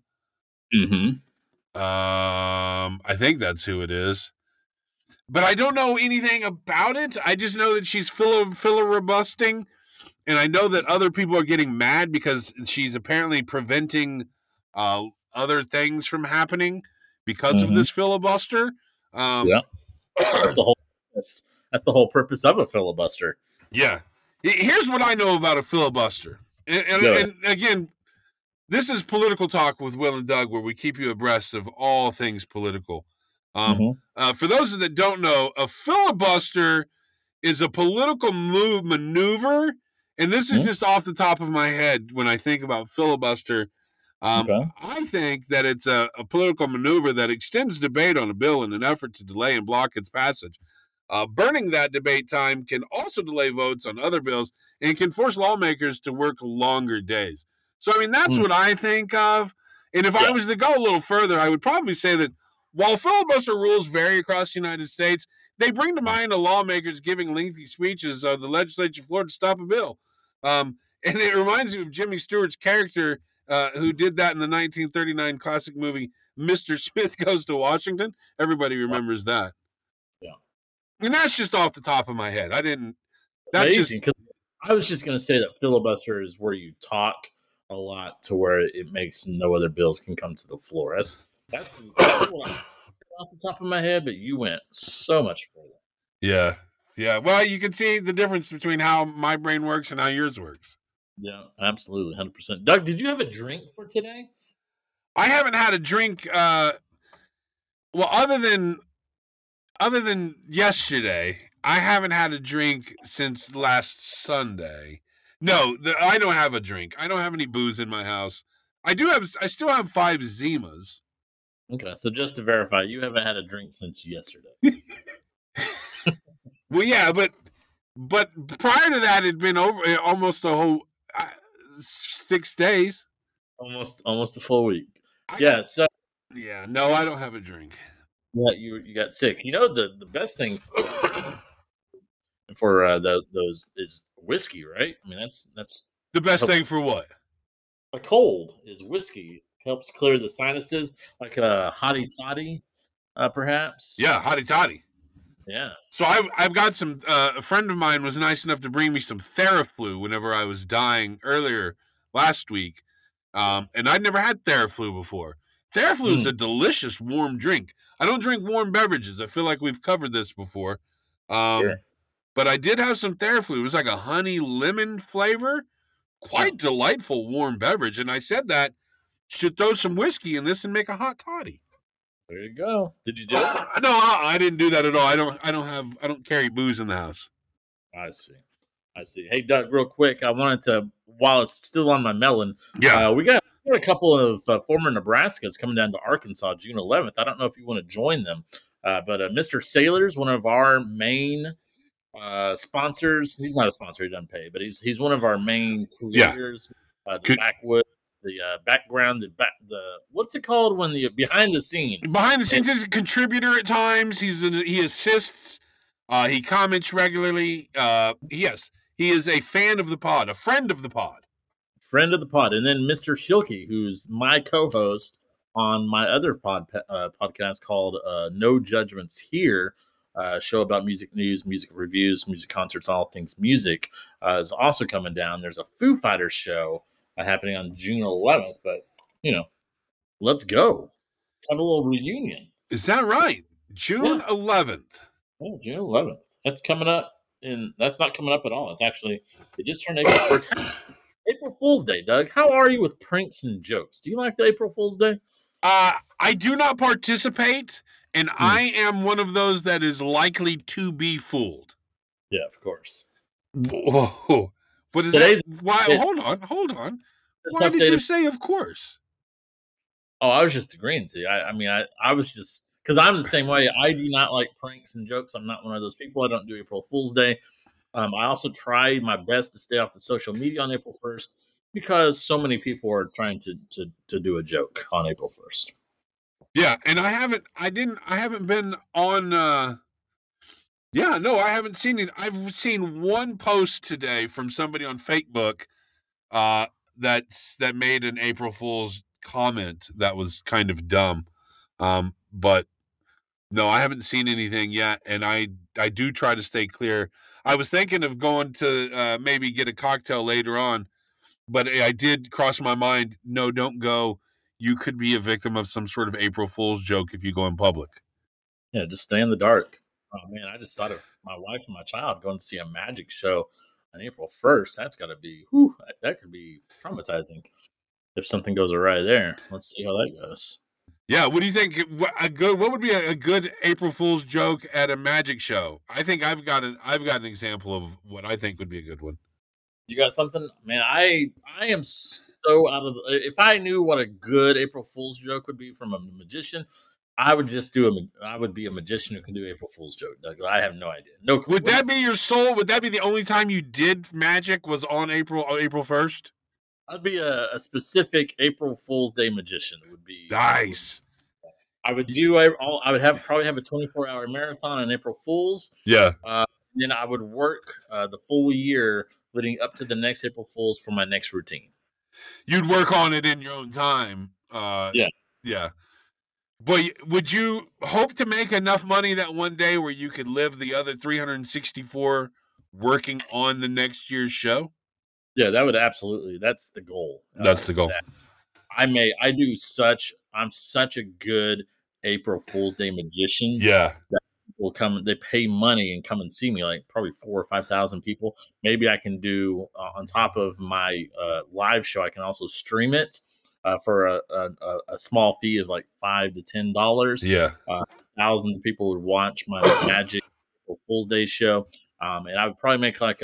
[SPEAKER 2] I think that's who it is, but I don't know anything about it. I just know that she's filibustering, and I know that other people are getting mad because she's apparently preventing other things from happening because of this filibuster.
[SPEAKER 3] Yeah. That's the whole purpose of a filibuster.
[SPEAKER 2] Yeah. Here's what I know about a filibuster. And again, this is Political Talk with Will and Doug, where we keep you abreast of all things political. For those that don't know, a filibuster is a political maneuver. And this is just off the top of my head when I think about filibuster. I think that it's a political maneuver that extends debate on a bill in an effort to delay and block its passage. Burning that debate time can also delay votes on other bills and can force lawmakers to work longer days. So, I mean, that's what I think of. And if I was to go a little further, I would probably say that while filibuster rules vary across the United States, they bring to mind the lawmakers giving lengthy speeches of the legislature floor to stop a bill. And it reminds me of Jimmy Stewart's character who did that in the 1939 classic movie, Mr. Smith Goes to Washington. Everybody remembers that.
[SPEAKER 3] Yeah.
[SPEAKER 2] And that's just off the top of my head.
[SPEAKER 3] Amazing, because I was just going to say that filibuster is where you talk a lot to where it makes no other bills can come to the floor. That's off the top of my head, but you went so much further.
[SPEAKER 2] Yeah. Yeah. Well, you can see the difference between how my brain works and how yours works.
[SPEAKER 3] Yeah, absolutely, 100%. Doug, did you have a drink for today?
[SPEAKER 2] I haven't had a drink. Well, other than yesterday, I haven't had a drink since last Sunday. No, I don't have a drink. I don't have any booze in my house. I still have 5 Zimas.
[SPEAKER 3] Okay, so just to verify, you haven't had a drink since yesterday.
[SPEAKER 2] Well, yeah, but prior to that, it'd been over almost a whole 6 days.
[SPEAKER 3] Almost a full week. No,
[SPEAKER 2] I don't have a drink.
[SPEAKER 3] Yeah, you got sick. You know, the best thing for those is whiskey, right? I mean, that's
[SPEAKER 2] the best thing for what?
[SPEAKER 3] A cold is whiskey. It helps clear the sinuses, like a hottie toddy, perhaps.
[SPEAKER 2] Yeah, hottie toddy.
[SPEAKER 3] Yeah.
[SPEAKER 2] So I've got some. A friend of mine was nice enough to bring me some Theraflu whenever I was dying earlier last week, and I'd never had Theraflu before. Theraflu is a delicious warm drink. I don't drink warm beverages. I feel like we've covered this before. Sure. But I did have some Theraflu. It was like a honey lemon flavor. Quite delightful warm beverage. And I said that should throw some whiskey in this and make a hot toddy.
[SPEAKER 3] There you go. Did you do it?
[SPEAKER 2] No, I didn't do that at all. I don't carry booze in the house.
[SPEAKER 3] I see. Hey, Doug, real quick, I wanted to, while it's still on my melon, we got a couple of former Nebraskans coming down to Arkansas June 11th. I don't know if you want to join them, but Mr. Sailors, one of our main sponsors. He's not a sponsor; he doesn't pay, but he's one of our main creators. The Backwoods, background, the what's it called when the behind the scenes?
[SPEAKER 2] Behind the scenes, he's a contributor at times. He assists. He comments regularly. Yes, he is a fan of the pod, a friend of the pod.
[SPEAKER 3] Friend of the pod. And then Mr. Shilkey, who's my co-host on my other podcast called No Judgments Here, show about music news, music reviews, music concerts, all things music, is also coming down. There's a Foo Fighters show happening on June 11th, but, let's go. Have a little reunion.
[SPEAKER 2] Is that right? June 11th.
[SPEAKER 3] Oh, June 11th. That's coming up, and that's not coming up at all. It just turned April 1st. April Fool's Day, Doug. How are you with pranks and jokes? Do you like the April Fool's Day?
[SPEAKER 2] I do not participate, and I am one of those that is likely to be fooled.
[SPEAKER 3] Yeah, of course.
[SPEAKER 2] Whoa. What is that? Why? Hold on. Why did you say of course?
[SPEAKER 3] Oh, I was just agreeing to you. I was just, because I'm the same way. I do not like pranks and jokes. I'm not one of those people. I don't do April Fool's Day. I also try my best to stay off the social media on April 1st because so many people are trying to do a joke on April 1st.
[SPEAKER 2] Yeah, and I haven't been on I haven't seen it. I've seen one post today from somebody on Facebook that made an April Fool's comment that was kind of dumb. But no, I haven't seen anything yet, and I do try to stay clear. I was thinking of going to maybe get a cocktail later on, but I did cross my mind, no, don't go. You could be a victim of some sort of April Fool's joke if you go in public.
[SPEAKER 3] Yeah, just stay in the dark. Oh, man, I just thought of my wife and my child going to see a magic show on April 1st. That's got to be, that could be traumatizing if something goes awry there. Let's see how that goes.
[SPEAKER 2] Yeah, what do you think? What would be a good April Fool's joke at a magic show? I think I've got an example of what I think would be a good one.
[SPEAKER 3] You got something? Man, I am so out of if I knew what a good April Fool's joke would be from a magician, I would just I would be a magician who can do April Fool's joke, Doug. I have no idea. No clue.
[SPEAKER 2] Would that be your soul? Would that be the only time you did magic was on April 1st?
[SPEAKER 3] I'd be a specific April Fool's Day magician. It would be
[SPEAKER 2] nice.
[SPEAKER 3] I would probably have a 24-hour marathon on April Fool's.
[SPEAKER 2] Yeah.
[SPEAKER 3] Then I would work the full year leading up to the next April Fool's for my next routine.
[SPEAKER 2] You'd work on it in your own time. Yeah. But would you hope to make enough money that one day where you could live the other 364 working on the next year's show?
[SPEAKER 3] Yeah, that would absolutely. That's the goal.
[SPEAKER 2] That's the goal.
[SPEAKER 3] I'm such a good April Fool's Day magician.
[SPEAKER 2] Yeah.
[SPEAKER 3] That people come, they pay money and come and see me, like probably 4,000 or 5,000 people. Maybe I can do on top of my live show, I can also stream it for a small fee of like $5 to $10.
[SPEAKER 2] Yeah.
[SPEAKER 3] Thousands of people would watch my magic April Fool's Day show. And I would probably make like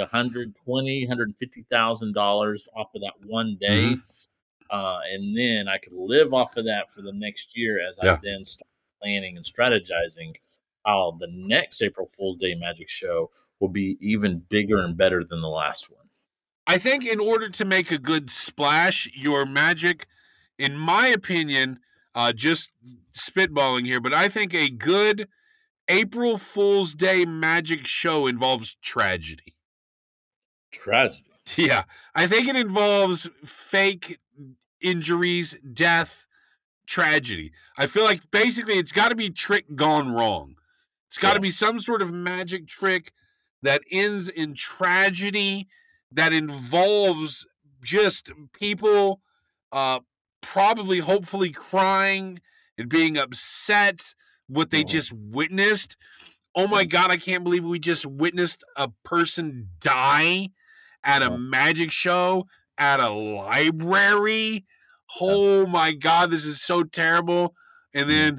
[SPEAKER 3] $150,000 off of that one day.
[SPEAKER 2] Mm-hmm.
[SPEAKER 3] And then I could live off of that for the next year as I then start planning and strategizing how the next April Fool's Day magic show will be even bigger and better than the last one.
[SPEAKER 2] I think in order to make a good splash, your magic, in my opinion, just spitballing here, but I think a good April Fool's Day magic show involves tragedy.
[SPEAKER 3] Tragedy?
[SPEAKER 2] Yeah. I think it involves fake injuries, death, tragedy. I feel like basically it's got to be trick gone wrong. It's got to be some sort of magic trick that ends in tragedy, that involves just people probably, hopefully crying and being upset what they just witnessed. Oh my God, I can't believe we just witnessed a person die at a magic show at a library. Oh my God, this is so terrible. And then,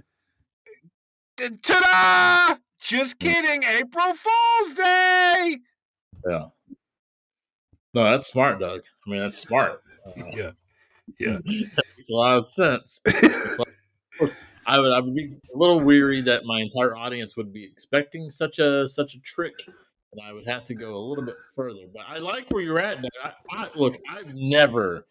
[SPEAKER 2] ta-da! Just kidding, April Fool's Day!
[SPEAKER 3] Yeah. No, that's smart, Doug. I mean, that's smart.
[SPEAKER 2] Yeah.
[SPEAKER 3] Makes a lot of sense. I would be a little weary that my entire audience would be expecting such a trick, and I would have to go a little bit further. But I like where you're at, Doug. Look, I've never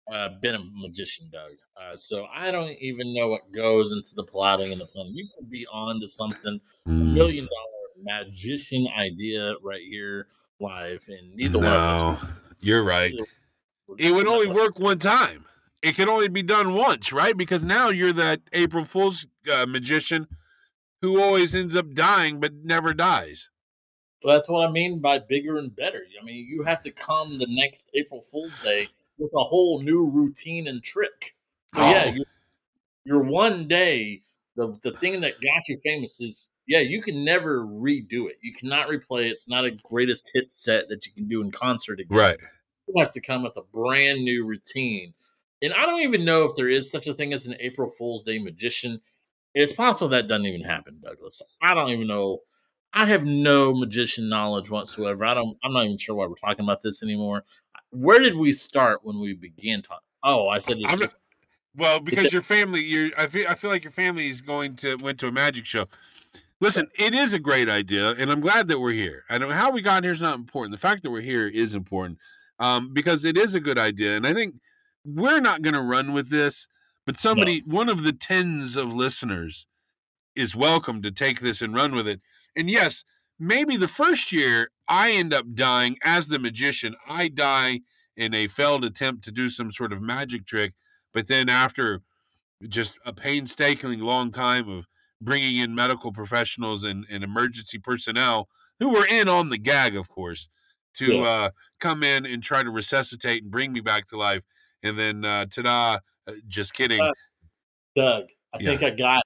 [SPEAKER 3] been a magician, Doug. So I don't even know what goes into the plotting and the planning. You could be on to something, $1 million magician idea right here live, and neither one of us.
[SPEAKER 2] No, you're right. It would only work one time. It can only be done once, right? Because now you're that April Fool's magician who always ends up dying but never dies.
[SPEAKER 3] Well, that's what I mean by bigger and better. I mean, you have to come the next April Fool's Day with a whole new routine and trick. So yeah, you're one day. The thing that got you famous is, yeah, you can never redo it. You cannot replay it. It's not a greatest hit set that you can do in concert again.
[SPEAKER 2] Right.
[SPEAKER 3] You have to come with a brand new routine. And I don't even know if there is such a thing as an April Fool's Day magician. It's possible that doesn't even happen, Douglas. I don't even know. I have no magician knowledge whatsoever. I'm not even sure why we're talking about this anymore. Where did we start when we began talking? Oh, I said this.
[SPEAKER 2] Well, because your family, I feel like your family is went to a magic show. Listen, it is a great idea, and I'm glad that we're here. I know how we got here is not important. The fact that we're here is important, because it is a good idea, and I think we're not going to run with this, but one of the tens of listeners, is welcome to take this and run with it. And yes, maybe the first year I end up dying as the magician. I die in a failed attempt to do some sort of magic trick. But then after just a painstakingly long time of bringing in medical professionals and emergency personnel who were in on the gag, of course, to come in and try to resuscitate and bring me back to life. And then, ta-da, just kidding.
[SPEAKER 3] Doug, I think I got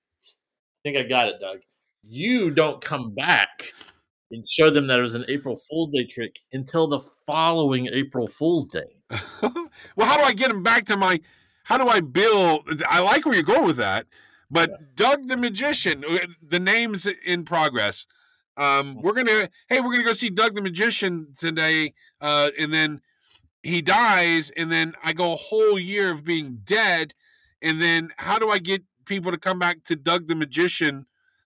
[SPEAKER 3] it, Doug. You don't come back and show them that it was an April Fool's Day trick until the following April Fool's Day.
[SPEAKER 2] Well, how do I get them back to how do I bill? I like where you're going with that, but Doug the Magician, the name's in progress. We're gonna go see Doug the Magician today, and then he dies, and then I go a whole year of being dead, and then how do I get people to come back to Doug the Magician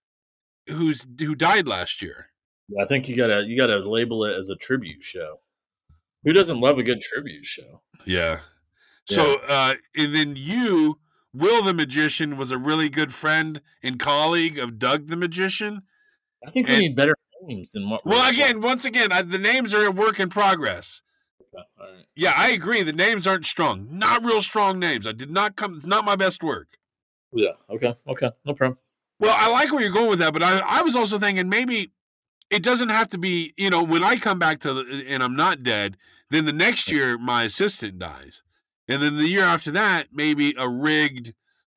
[SPEAKER 2] who died last year?
[SPEAKER 3] I think you gotta label it as a tribute show. Who doesn't love a good tribute show?
[SPEAKER 2] Yeah. So, and then Will the Magician was a really good friend and colleague of Doug the Magician.
[SPEAKER 3] I think we need better names than what.
[SPEAKER 2] Well, once again, the names are a work in progress.
[SPEAKER 3] Okay. All right.
[SPEAKER 2] Yeah, I agree. The names aren't strong. Not real strong names. It's not my best work.
[SPEAKER 3] Yeah. Okay. No problem.
[SPEAKER 2] Well, I like where you're going with that, but I was also thinking maybe it doesn't have to be, when I come back and I'm not dead, then the next year my assistant dies. And then the year after that, maybe a rigged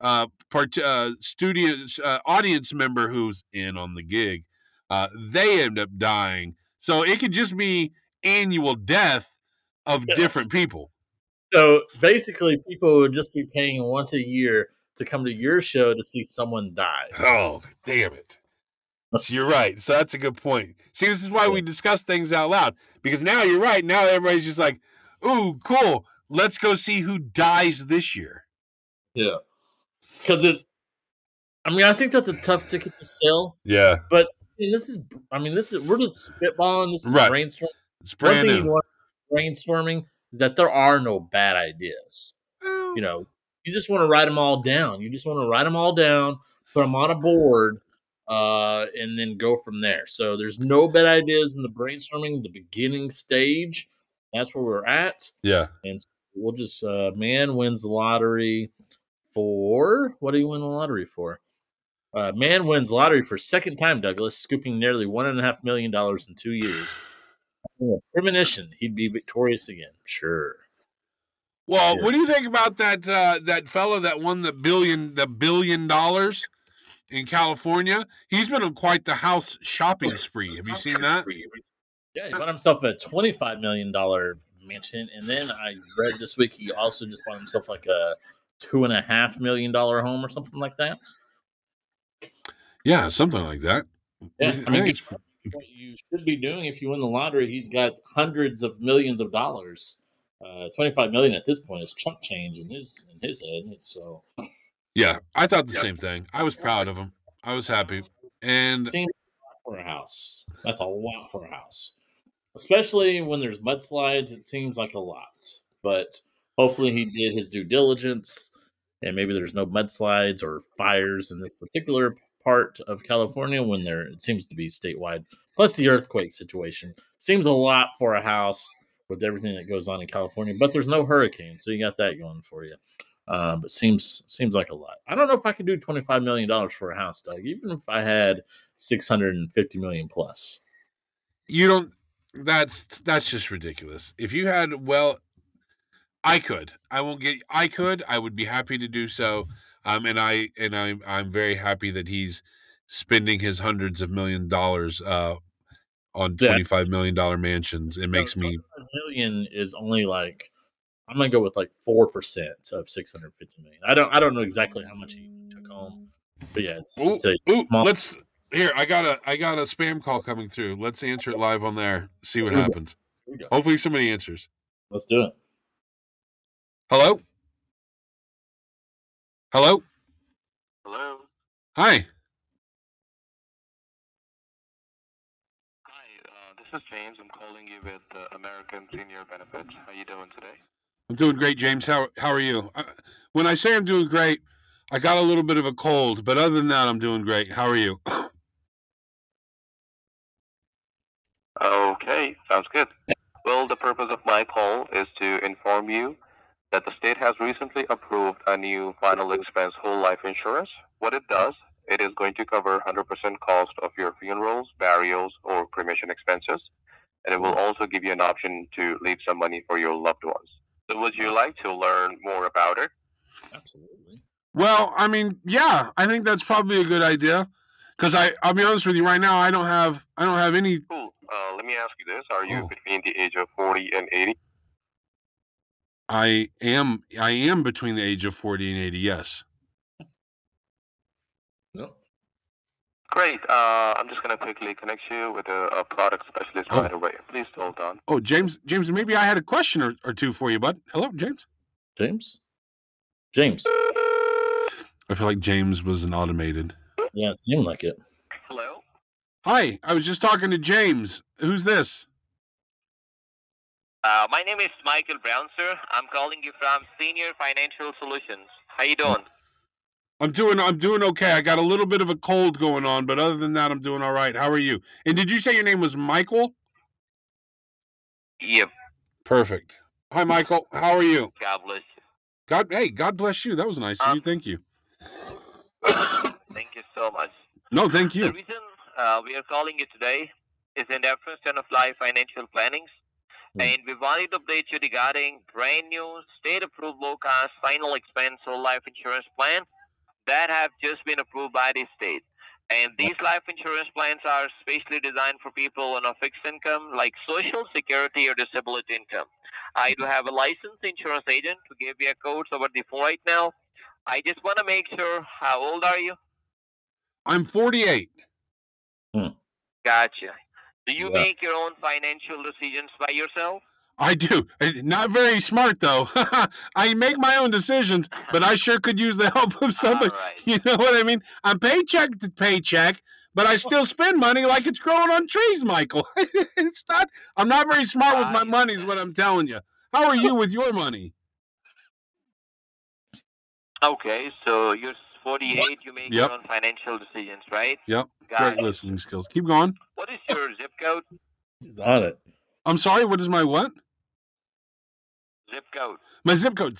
[SPEAKER 2] audience member who's in on the gig, they end up dying. So it could just be annual death of different people.
[SPEAKER 3] So basically, people would just be paying once a year to come to your show to see someone die.
[SPEAKER 2] Oh, damn it. So you're right. So that's a good point. See, this is why we discuss things out loud. Because now you're right. Now everybody's just like, ooh, cool. Let's go see who dies this year.
[SPEAKER 3] Yeah. Because I think that's a tough ticket to sell.
[SPEAKER 2] Yeah.
[SPEAKER 3] But we're just spitballing. This is brainstorming.
[SPEAKER 2] It's brand new.
[SPEAKER 3] One thing you want brainstorming is that there are no bad ideas. You just want to write them all down. Put them on a board, and then go from there. So there's no bad ideas in the brainstorming, the beginning stage. That's where we're at.
[SPEAKER 2] Yeah.
[SPEAKER 3] And so we'll just, man wins the lottery for, what do you win the lottery for? Man wins lottery for second time, Douglas, scooping nearly $1.5 million in 2 years. Premonition, he'd be victorious again. Sure.
[SPEAKER 2] Well, what do you think about that fellow that won the $1 billion in California? He's been on quite the house shopping spree. Have you seen that?
[SPEAKER 3] Yeah, he bought himself a $25 million mansion, and then I read this week he also just bought himself like a $2.5 million home or something like that.
[SPEAKER 2] Yeah, something like that.
[SPEAKER 3] Yeah, what you should be doing if you win the lottery. He's got hundreds of millions of dollars. 25 million at this point is chunk change in his head. So,
[SPEAKER 2] yeah, I thought the same thing. I was proud of him. I was happy, and
[SPEAKER 3] for a house, that's a lot for a house, especially when there's mudslides. It seems like a lot, but hopefully he did his due diligence, and maybe there's no mudslides or fires in this particular part of California when it seems to be statewide. Plus the earthquake situation seems a lot for a house with everything that goes on in California, but there's no hurricane, so you got that going for you. But seems like a lot. I don't know if I could do $25 million for a house, Doug, even if I had 650 million plus.
[SPEAKER 2] You don't. That's just ridiculous. If you had, well, I could. I won't get. I could. I would be happy to do so. I'm very happy that he's spending his hundreds of $1 million on $25 million mansions. It makes me.
[SPEAKER 3] $1 million is only like, I'm gonna go with like 4% of 650 million. I don't know exactly how much he took home, but yeah, it's a small.
[SPEAKER 2] Let's here. I got a spam call coming through. Let's answer it live on there. See what happens. Hopefully somebody answers.
[SPEAKER 3] Let's do it.
[SPEAKER 2] Hello. Hello.
[SPEAKER 4] Hello.
[SPEAKER 2] Hi.
[SPEAKER 4] Hi. This is James. I'm calling you with American Senior Benefits. How you doing today?
[SPEAKER 2] I'm doing great, James. How are you? When I say I'm doing great, I got a little bit of a cold, but other than that, I'm doing great. How are you?
[SPEAKER 4] Okay, sounds good. Well, the purpose of my call is to inform you that the state has recently approved a new final expense whole life insurance. What it does, it is going to cover 100% cost of your funerals, burials, or cremation expenses, and it will also give you an option to leave some money for your loved ones. So would you like to learn more about it?
[SPEAKER 3] Absolutely.
[SPEAKER 2] Well, I mean, yeah, I think that's probably a good idea. Because I'll be honest with you, right now I don't have any.
[SPEAKER 4] Cool. Let me ask you this: are you between the age of 40 and 80?
[SPEAKER 2] I am between the age of 40 and 80. Yes.
[SPEAKER 3] No.
[SPEAKER 4] Great. I'm just gonna quickly connect you with a product specialist right away. Please hold on.
[SPEAKER 2] Oh, James, maybe I had a question or two for you, bud. Hello, James.
[SPEAKER 3] James.
[SPEAKER 2] I feel like James was an automated.
[SPEAKER 3] Yeah, it seemed like it.
[SPEAKER 4] Hello.
[SPEAKER 2] Hi, I was just talking to James. Who's this?
[SPEAKER 4] My name is Michael Brown, sir. I'm calling you from Senior Financial Solutions. How you doing?
[SPEAKER 2] I'm doing okay. I got a little bit of a cold going on, but other than that, I'm doing all right. How are you? And did you say your name was Michael?
[SPEAKER 4] Yep.
[SPEAKER 2] Perfect. Hi, Michael. How are you?
[SPEAKER 4] God bless you.
[SPEAKER 2] God bless you. That was nice of you. Thank you.
[SPEAKER 4] Thank you so much.
[SPEAKER 2] No, thank you.
[SPEAKER 4] The reason we are calling you today is in reference to Life Financial Plannings. And we wanted to update you regarding brand new state-approved low-cost final expense whole life insurance plan that have just been approved by the state. And these life insurance plans are specially designed for people on a fixed income like Social Security or disability income. I do have a licensed insurance agent to give you a quote over the phone right now. I just want to make sure, how old are you?
[SPEAKER 2] I'm 48.
[SPEAKER 4] Gotcha. Do you make your own financial decisions by yourself?
[SPEAKER 2] I do. Not very smart, though. I make my own decisions, but I sure could use the help of somebody.
[SPEAKER 4] Right.
[SPEAKER 2] You know what I mean? I'm paycheck to paycheck, but I still spend money like it's growing on trees, Michael. It's not. I'm not very smart with my money is what I'm telling you. How are you with your money?
[SPEAKER 4] Okay, so you're 48, you make your own financial decisions, right?
[SPEAKER 2] Yep. Great listening skills. Keep going.
[SPEAKER 4] What is your zip code?
[SPEAKER 3] He's on it.
[SPEAKER 2] I'm sorry, what is my what?
[SPEAKER 4] Zip code.
[SPEAKER 2] My zip code,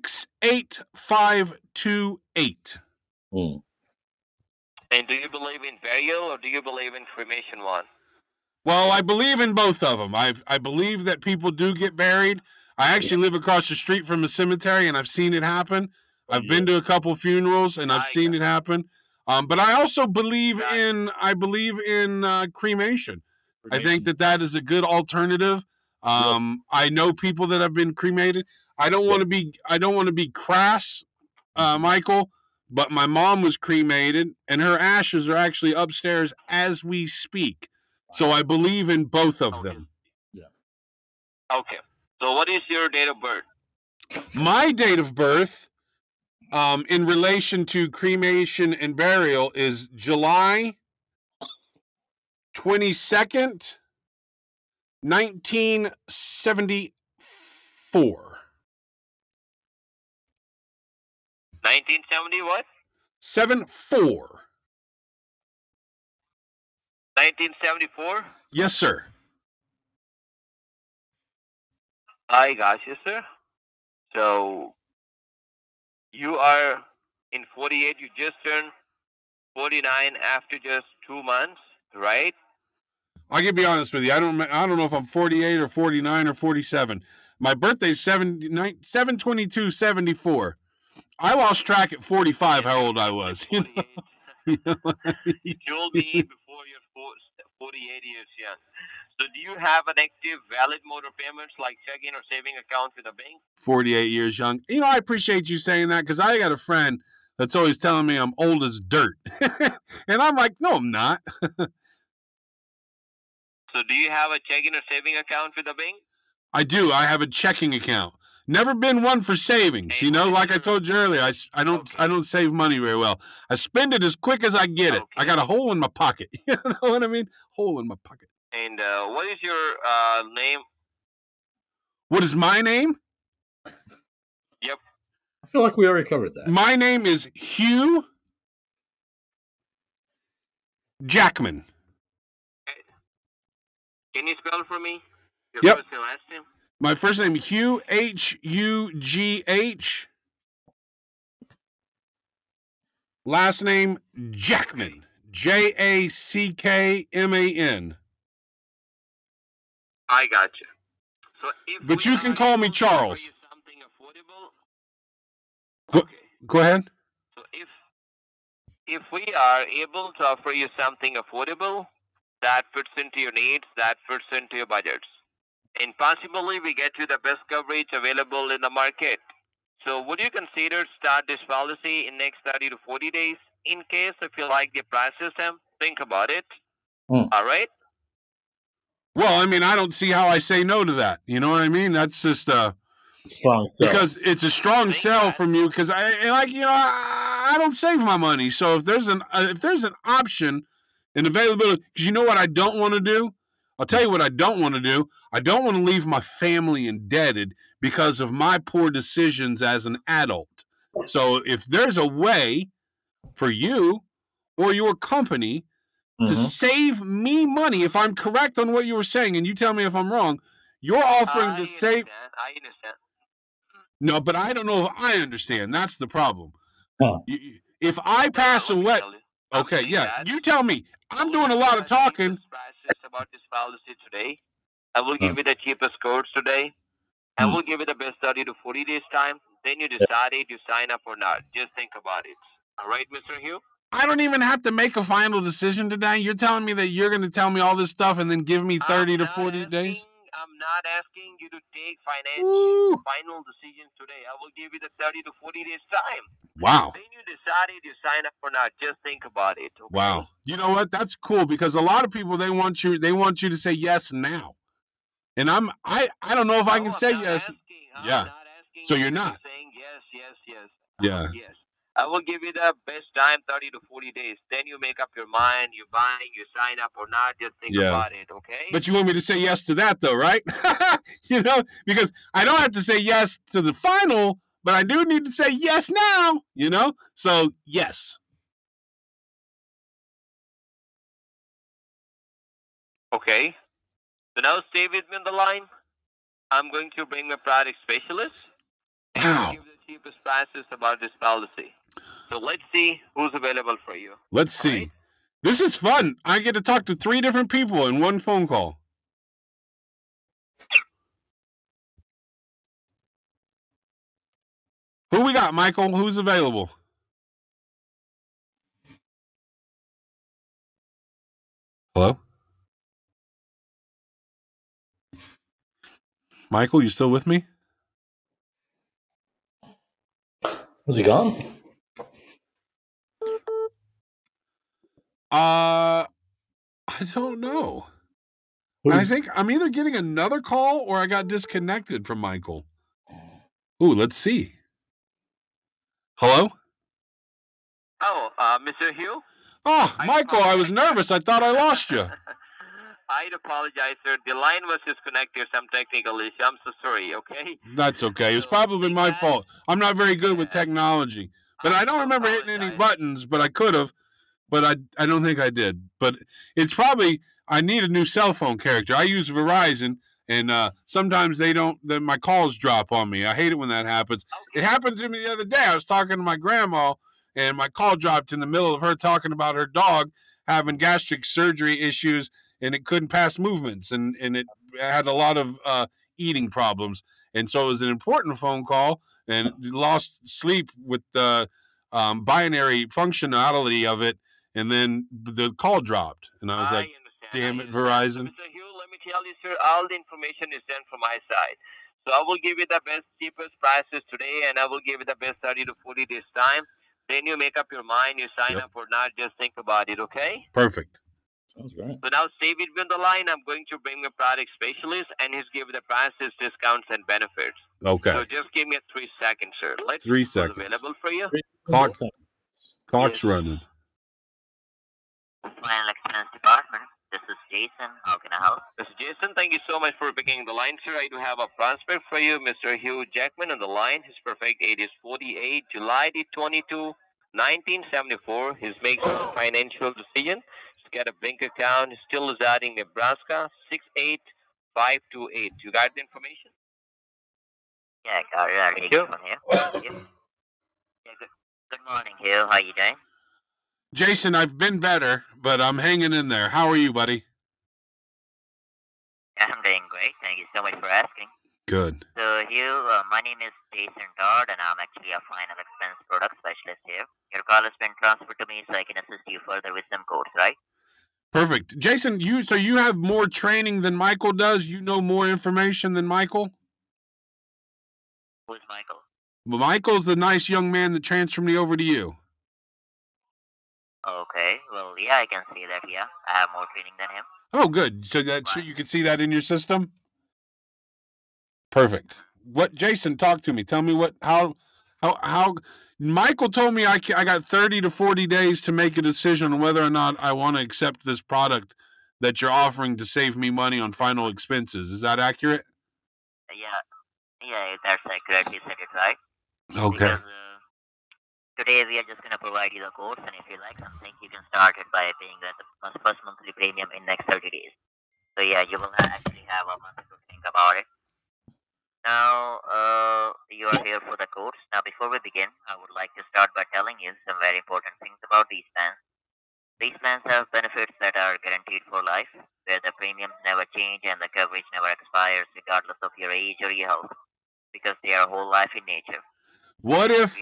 [SPEAKER 2] 68528.
[SPEAKER 4] And do you believe in burial or do you believe in cremation one?
[SPEAKER 2] Well, I believe in both of them. I believe that people do get buried. I actually live across the street from a cemetery, and I've seen it happen. I've been to a couple funerals, and I've seen it happen. But I also believe in cremation. I think that is a good alternative. I know people that have been cremated. I don't want to be crass, Michael, but my mom was cremated, and her ashes are actually upstairs as we speak. So I believe in both of them.
[SPEAKER 3] Yeah.
[SPEAKER 4] Okay. So what is your date of birth?
[SPEAKER 2] My date of birth, in relation to cremation and burial, is July 22nd, 1974.
[SPEAKER 4] 1970 what?
[SPEAKER 2] 74.
[SPEAKER 4] 1974?
[SPEAKER 2] Yes, sir.
[SPEAKER 4] I got you, sir. So you are in 48. You just turned 49 after just 2 months, right?
[SPEAKER 2] I can be honest with you. I don't know if I'm 48 or 49 or 47. My birthday's 7/22/74. I lost track at 45 how old I was. You know? You know what I mean?
[SPEAKER 4] You told me before you're 48 years young. So do you have an active, valid mode of payments like checking or saving account with a bank?
[SPEAKER 2] 48 years young. You know, I appreciate you saying that because I got a friend that's always telling me I'm old as dirt. And I'm like, no, I'm not.
[SPEAKER 4] So do you have a checking or saving account with a bank?
[SPEAKER 2] I do. I have a checking account. Never been one for savings. You know, like I told you earlier, I don't save money very well. I spend it as quick as I get it. I got a hole in my pocket. You know what I mean? Hole in my pocket.
[SPEAKER 4] And what is your name?
[SPEAKER 2] What is my name?
[SPEAKER 4] Yep.
[SPEAKER 3] I feel like we already covered that.
[SPEAKER 2] My name is Hugh Jackman.
[SPEAKER 4] Can you spell for me? Your
[SPEAKER 2] Yep.
[SPEAKER 4] first and last name?
[SPEAKER 2] My first name is Hugh, Hugh. Last name Jackman, Jackman.
[SPEAKER 4] I got you. So if
[SPEAKER 2] But
[SPEAKER 4] we
[SPEAKER 2] you can
[SPEAKER 4] are
[SPEAKER 2] call me
[SPEAKER 4] able to offer
[SPEAKER 2] Charles.
[SPEAKER 4] you something affordable,
[SPEAKER 2] Go ahead.
[SPEAKER 4] So if we are able to offer you something affordable that fits into your needs, that fits into your budgets, and possibly we get you the best coverage available in the market. So would you consider start this policy in next 30 to 40 days in case if you like the price system? Think about it. All right?
[SPEAKER 2] Well, I mean, I don't see how I say no to that. You know what I mean? That's just
[SPEAKER 3] strong sell.
[SPEAKER 2] Because it's a strong sell from you. Because I don't save my money. So if there's an option and availability, because you know what I don't want to do. I'll tell you what I don't want to do. I don't want to leave my family indebted because of my poor decisions as an adult. So if there's a way for you or your company to save me money, if I'm correct on what you were saying, and you tell me if I'm wrong, you're offering to save.
[SPEAKER 4] I understand.
[SPEAKER 2] No, but I don't know if I understand. That's the problem. If I pass away, okay, yeah, you tell me. I'm doing a lot of talking.
[SPEAKER 4] About this policy today. I will give you the cheapest quotes today. I will give you the best 30 to 40 days time. Then you decide if you sign up or not. Just think about it. All right, Mr. Hugh?
[SPEAKER 2] I don't even have to make a final decision today. You're telling me that you're going to tell me all this stuff and then give me 30 to 40 days?
[SPEAKER 4] I'm not asking you to take final decisions today. I will give you the 30 to 40 days time.
[SPEAKER 2] Wow.
[SPEAKER 4] Then you decide if you sign up or not. Just think about it. Okay?
[SPEAKER 2] Wow. You know what? That's cool because a lot of people they want you to say yes now. And I don't know if I can say yes. Yeah. So you're not
[SPEAKER 4] saying yes.
[SPEAKER 2] Yeah.
[SPEAKER 4] Yes. I will give you the best time, 30 to 40 days. Then you make up your mind, you're buying, you sign up or not. Just think about it, okay?
[SPEAKER 2] But you want me to say yes to that, though, right? You know, because I don't have to say yes to the final, but I do need to say yes now, you know? So, yes.
[SPEAKER 4] Okay. So now stay with me on the line. I'm going to bring my product specialist and give the cheapest prices about this policy. So let's see who's available for you.
[SPEAKER 2] Let's see. Right? This is fun. I get to talk to 3 different people in one phone call. Who we got, Michael? Who's available? Hello? Michael, you still with me?
[SPEAKER 3] Was he gone?
[SPEAKER 2] I don't know. I think I'm either getting another call or I got disconnected from Michael. Ooh, let's see. Hello?
[SPEAKER 4] Oh, Mr. Hugh?
[SPEAKER 2] Oh, Michael, I was nervous. I thought I lost you.
[SPEAKER 4] I'd apologize, sir. The line was disconnected. Some technical issue. I'm so sorry, okay?
[SPEAKER 2] That's okay. It was probably my fault. I'm not very good with technology. But I don't remember hitting any buttons, but I could have. But I don't think I did. But it's probably, I need a new cell phone character. I use Verizon, and sometimes my calls drop on me. I hate it when that happens. It happened to me the other day. I was talking to my grandma, and my call dropped in the middle of her talking about her dog having gastric surgery issues, and it couldn't pass movements, and it had a lot of eating problems. And so it was an important phone call, and lost sleep with the binary functionality of it. And then the call dropped, and I was like, damn it, Verizon.
[SPEAKER 4] Mr. Hugh, let me tell you, sir, all the information is done from my side. So I will give you the best, cheapest prices today, and I will give you the best 30 to 40 days time. Then you make up your mind, you sign up or not, just think about it, okay?
[SPEAKER 2] Perfect.
[SPEAKER 3] Sounds great.
[SPEAKER 4] So now stay with me on the line. I'm going to bring my product specialist, and he's giving the prices, discounts, and benefits.
[SPEAKER 2] Okay.
[SPEAKER 4] So just give me 3 seconds, sir. Let's
[SPEAKER 2] 3 seconds.
[SPEAKER 4] Available for you.
[SPEAKER 2] Clock's running.
[SPEAKER 5] Final Expense Department. This is Jason. How can I help?
[SPEAKER 4] Mr. Jason, thank you so much for picking the line, sir. I do have a prospect for you, Mr. Hugh Jackman, on the line. His perfect age is 48, July 22, 1974. He's making a financial decision. He's got a bank account. He's still residing in Nebraska, 68528. You got the information?
[SPEAKER 5] Yeah, I got it. I'll take it from here. Thank you. Yeah, good morning, Hugh. How you doing?
[SPEAKER 2] Jason, I've been better, but I'm hanging in there. How are you, buddy?
[SPEAKER 5] I'm doing great. Thank you so much for asking.
[SPEAKER 2] Good.
[SPEAKER 5] So, Hugh, my name is Jason Dodd, and I'm actually a final expense product specialist here. Your call has been transferred to me so I can assist you further with some codes, right?
[SPEAKER 2] Perfect. Jason, so you have more training than Michael does? You know more information than Michael?
[SPEAKER 5] Who's Michael?
[SPEAKER 2] Well, Michael's the nice young man that transferred me over to you.
[SPEAKER 5] Okay, well, yeah, I can see that, yeah. I have more training than him.
[SPEAKER 2] Oh, good. So you can see that in your system? Perfect. Jason, talk to me. Tell me how Michael told me I got 30 to 40 days to make a decision on whether or not I want to accept this product that you're offering to save me money on final expenses. Is that accurate?
[SPEAKER 5] Yeah, that's accurate. You said it right.
[SPEAKER 2] Okay.
[SPEAKER 5] Because, today we are just going to provide you the codes, and if you like something, you can start it by paying the first monthly premium in next 30 days. So yeah, you will actually have a month to think about it. Now, you are here for the codes. Now, before we begin, I would like to start by telling you some very important things about these plans. These plans have benefits that are guaranteed for life, where the premiums never change and the coverage never expires regardless of your age or your health, because they are whole life in nature.
[SPEAKER 2] What if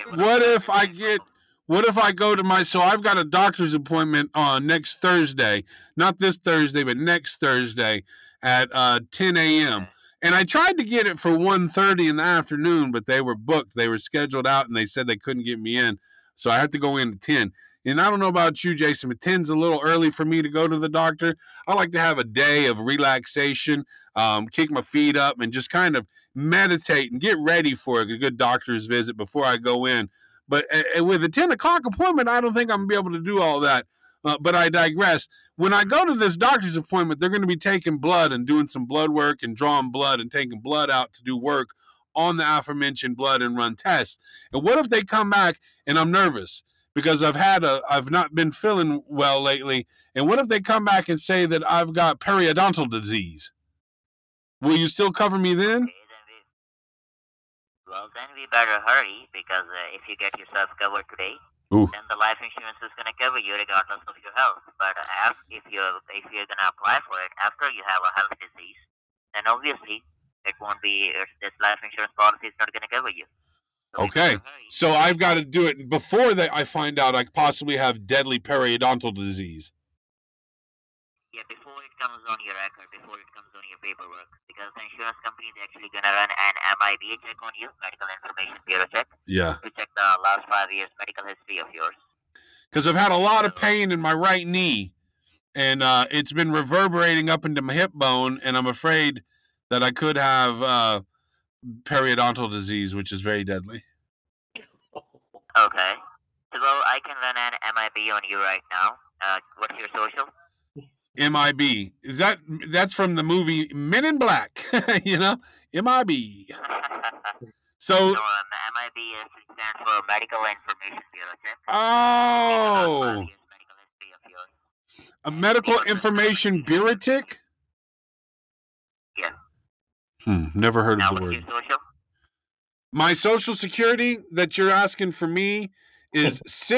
[SPEAKER 2] I go to so I've got a doctor's appointment on next Thursday, not this Thursday, but next Thursday at 10 a.m. And I tried to get it for 1:30 in the afternoon, but they were booked. They were scheduled out, and they said they couldn't get me in. So I had to go in at 10. And I don't know about you, Jason, but 10's a little early for me to go to the doctor. I like to have a day of relaxation, kick my feet up, and just kind of meditate and get ready for a good doctor's visit before I go in. But with a 10 o'clock appointment, I don't think I'm going to be able to do all that. But I digress. When I go to this doctor's appointment, they're going to be taking blood and doing some blood work and drawing blood and taking blood out to do work on the aforementioned blood and run tests. And what if they come back and I'm nervous because I've not been feeling well lately? And what if they come back and say that I've got periodontal disease? Will you still cover me then?
[SPEAKER 5] Then we better hurry, because if you get yourself covered today, then the life insurance is going to cover you regardless of your health. But if you're going to apply for it after you have a health disease, then obviously it won't be, this life insurance policy is not going to cover you. So
[SPEAKER 2] okay, so I've got to do it before that I find out I possibly have deadly periodontal disease.
[SPEAKER 5] Yeah, before it comes on your record, before it comes on your paperwork, because the insurance company is actually going to run an MIB check on you, medical information bureau check.
[SPEAKER 2] Yeah.
[SPEAKER 5] To check the last 5 years medical history of yours.
[SPEAKER 2] Because I've had a lot of pain in my right knee, and it's been reverberating up into my hip bone, and I'm afraid that I could have periodontal disease, which is very deadly.
[SPEAKER 5] Okay. So I can run an MIB on you right now. What's your social?
[SPEAKER 2] MIB. That's from the movie Men in Black, you know? MIB.
[SPEAKER 5] So MIB stands for Medical Information Bureau.
[SPEAKER 2] Oh,
[SPEAKER 5] Medical history of yours.
[SPEAKER 2] a medical information bureautic?
[SPEAKER 5] Yeah.
[SPEAKER 2] Never heard
[SPEAKER 5] Now,
[SPEAKER 2] of the
[SPEAKER 5] what's
[SPEAKER 2] word.
[SPEAKER 5] your social?
[SPEAKER 2] My social security that you're asking for me is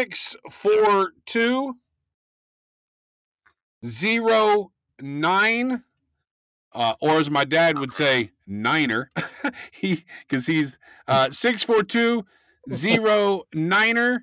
[SPEAKER 2] 64209, or as my dad would say, Niner. Because he's 64209er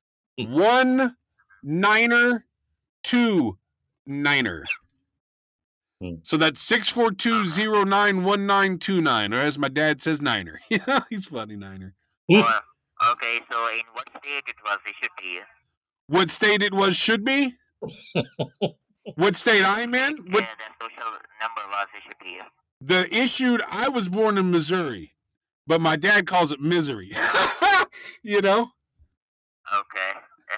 [SPEAKER 2] 1929er. So that's 642091929, or as my dad says, Niner. Yeah, he's funny, Niner.
[SPEAKER 5] Okay, so in what state it was issued to you?
[SPEAKER 2] What state it was should be? What state I'm in? What,
[SPEAKER 5] Yeah, the social number was issued to you.
[SPEAKER 2] I was born in Missouri, but my dad calls it misery. You know?
[SPEAKER 5] Okay.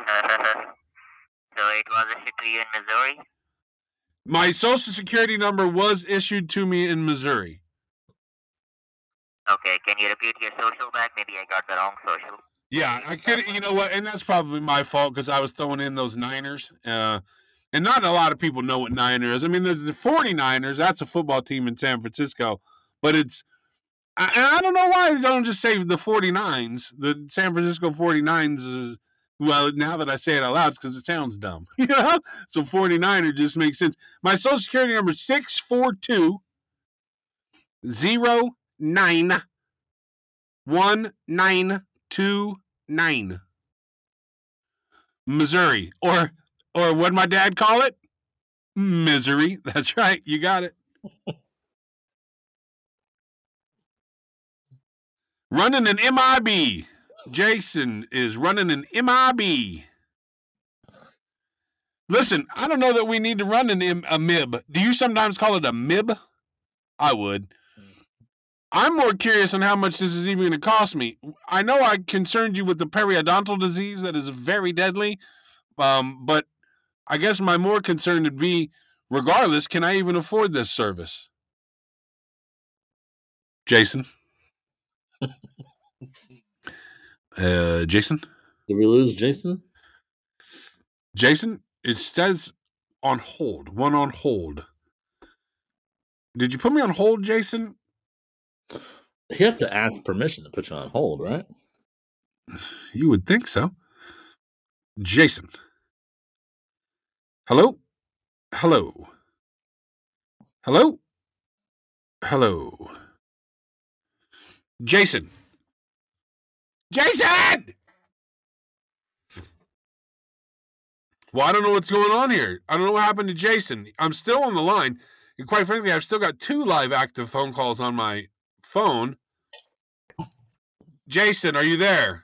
[SPEAKER 5] So it was issued to you in Missouri?
[SPEAKER 2] My social security number was issued to me in Missouri.
[SPEAKER 5] Okay, can you repeat your social back? Maybe I got the wrong social.
[SPEAKER 2] Yeah, I could, you know what, and that's probably my fault because I was throwing in those Niners. And not a lot of people know what Niner is. I mean, there's the 49ers. That's a football team in San Francisco. But it's, I don't know why they don't just say the 49s. The San Francisco 49s, well, now that I say it out loud, it's because it sounds dumb. You know? So 49er just makes sense. My social security number is 642091929. Missouri. Or what'd my dad call it? Misery. That's right. You got it. Running an MIB. Jason is running an MIB. Listen, I don't know that we need to run a MIB. Do you sometimes call it a MIB? I would. I'm more curious on how much this is even going to cost me. I know I concerned you with the periodontal disease that is very deadly, but I guess my more concern would be, regardless, can I even afford this service? Jason? Jason?
[SPEAKER 3] Did we lose Jason?
[SPEAKER 2] Jason, it says on hold. One on hold. Did you put me on hold, Jason?
[SPEAKER 3] He has to ask permission to put you on hold, right?
[SPEAKER 2] You would think so. Jason. Hello? Hello? Hello? Hello? Jason. Jason! Well, I don't know what's going on here. I don't know what happened to Jason. I'm still on the line. And quite frankly, I've still got 2 live active phone calls on my phone. Jason, are you there?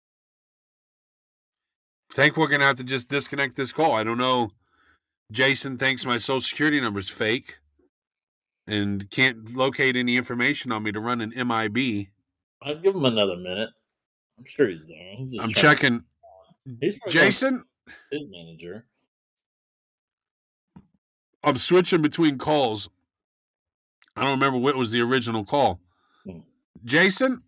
[SPEAKER 2] I think we're going to have to just disconnect this call. I don't know. Jason thinks my social security number is fake and can't locate any information on me to run an MIB.
[SPEAKER 3] I'd give him another minute. I'm sure he's there.
[SPEAKER 2] I'm checking.
[SPEAKER 3] He's
[SPEAKER 2] Jason?
[SPEAKER 3] His manager.
[SPEAKER 2] I'm switching between calls. I don't remember what was the original call. Jason?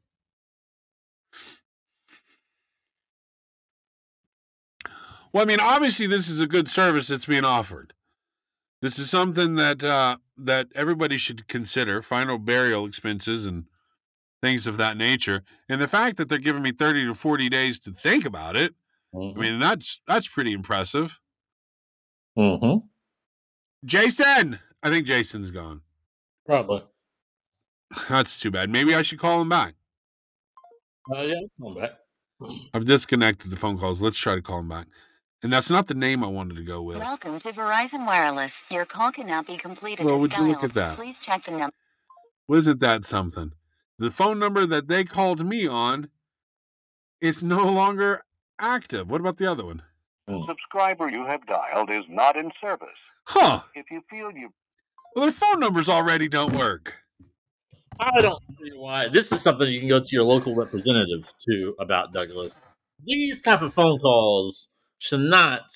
[SPEAKER 2] Well, I mean, obviously this is a good service that's being offered. This is something that that everybody should consider, final burial expenses and things of that nature. And the fact that they're giving me 30 to 40 days to think about it, I mean, that's pretty impressive.
[SPEAKER 3] Mm-hmm.
[SPEAKER 2] Jason! I think Jason's gone.
[SPEAKER 3] Probably.
[SPEAKER 2] That's too bad. Maybe I should call him back.
[SPEAKER 3] Yeah, call him back.
[SPEAKER 2] I've disconnected the phone calls. Let's try to call him back. And that's not the name I wanted to go with.
[SPEAKER 6] Welcome to Verizon Wireless. Your call cannot be completed.
[SPEAKER 2] Well, would you look at that?
[SPEAKER 6] Please check the number.
[SPEAKER 2] Wasn't that something? The phone number that they called me on is no longer active. What about the other one?
[SPEAKER 7] The subscriber you have dialed is not in service.
[SPEAKER 2] Huh.
[SPEAKER 7] If you feel you...
[SPEAKER 2] Well, their phone numbers already don't work.
[SPEAKER 3] I don't see why. This is something you can go to your local representative to about, Douglas. These type of phone calls should not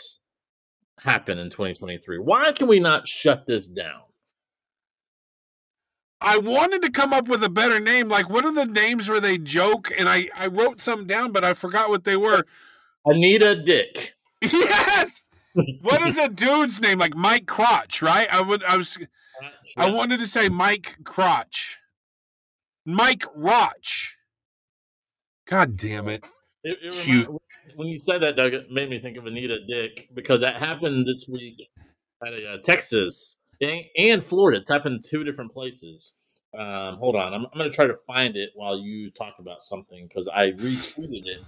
[SPEAKER 3] happen in 2023. Why can we not shut this down?
[SPEAKER 2] I wanted to come up with a better name. Like, what are the names where they joke? And I wrote some down, but I forgot what they were.
[SPEAKER 3] Anita Dick.
[SPEAKER 2] Yes. What is a dude's name? Like Mike Crotch, right? I wanted to say Mike Crotch. Mike Roch. God damn it.
[SPEAKER 3] Cute. When you said that, Doug, it made me think of Anita Dick because that happened this week at Texas and Florida. It's happened in 2 different places. Hold on. I'm going to try to find it while you talk about something because I retweeted it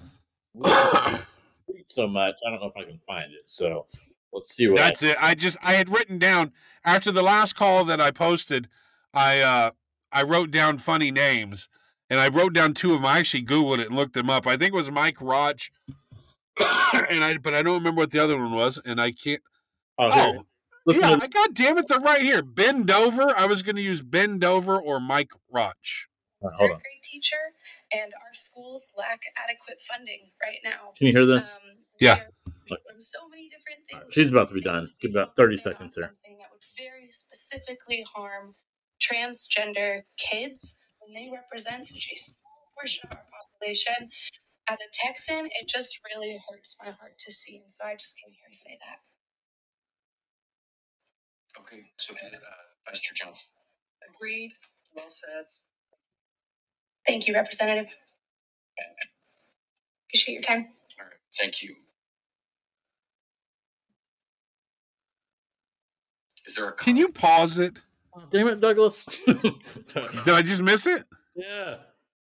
[SPEAKER 3] so much. I don't know if I can find it. So let's see what
[SPEAKER 2] That's it. I had written down after the last call that I posted, I wrote down funny names. And I wrote down 2 of them. I actually Googled it and looked them up. I think it was Mike Roch. But I don't remember what the other one was, and I can't. God damn it, they're right here. Ben Dover. I was going to use Ben Dover or Mike Roch.
[SPEAKER 8] Third grade teacher, and our schools lack adequate funding right now.
[SPEAKER 3] Can you hear this?
[SPEAKER 2] Yeah.
[SPEAKER 8] So many different things.
[SPEAKER 3] She's about to be done. Give about 30 seconds here.
[SPEAKER 8] Something that would very specifically harm transgender kids when they represent such a small portion of our population. As a Texan, it just really hurts my heart to see, and so I just came here to say that.
[SPEAKER 9] Okay, so Vice Chair Johnson.
[SPEAKER 8] Agreed. Well said. Thank you, Representative. Appreciate your time.
[SPEAKER 9] All right, thank you. Is there a
[SPEAKER 2] Can you pause it?
[SPEAKER 3] Oh, damn it, Douglas.
[SPEAKER 2] Did I just miss it?
[SPEAKER 3] Yeah.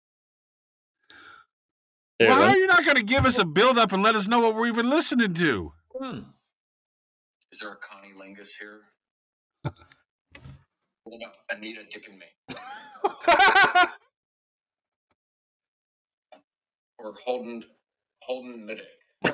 [SPEAKER 2] Why are you not going to give us a build-up and let us know what we're even listening to?
[SPEAKER 9] Is there a Connie Lingus here? What about Anita Dick and me? Or Holden Middick?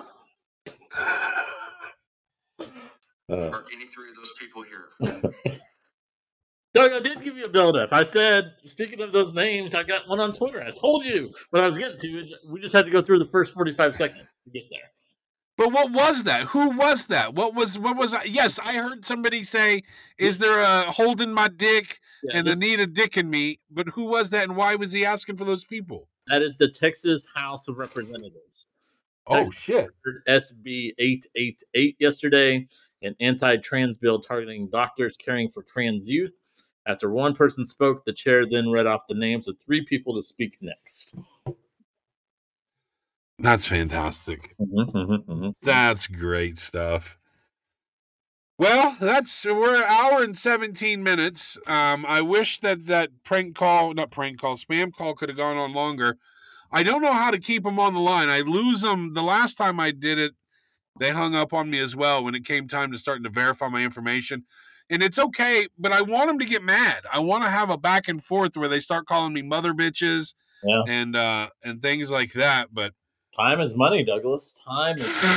[SPEAKER 9] Are any 3 of those people here?
[SPEAKER 3] Doug, I did give you a build-up. I said, speaking of those names, I got one on Twitter. I told you what I was getting to. We just had to go through the first 45 seconds to get there.
[SPEAKER 2] But what was that? Who was that? What was yes, I heard somebody say, is there a holding my dick and Anita Dick and me? But who was that and why was he asking for those people?
[SPEAKER 3] That is the Texas House of Representatives.
[SPEAKER 2] Oh, shit.
[SPEAKER 3] SB 888 yesterday, an anti-trans bill targeting doctors caring for trans youth. After one person spoke, the chair then read off the names of 3 people to speak next.
[SPEAKER 2] That's fantastic. That's great stuff. Well, we're an hour and 17 minutes. I wish that spam call could have gone on longer. I don't know how to keep them on the line. I lose them. The last time I did it, they hung up on me as well when it came time to starting to verify my information. And it's okay, but I want them to get mad. I want to have a back and forth where they start calling me mother bitches and things like that. But
[SPEAKER 3] time is money, Douglas. Time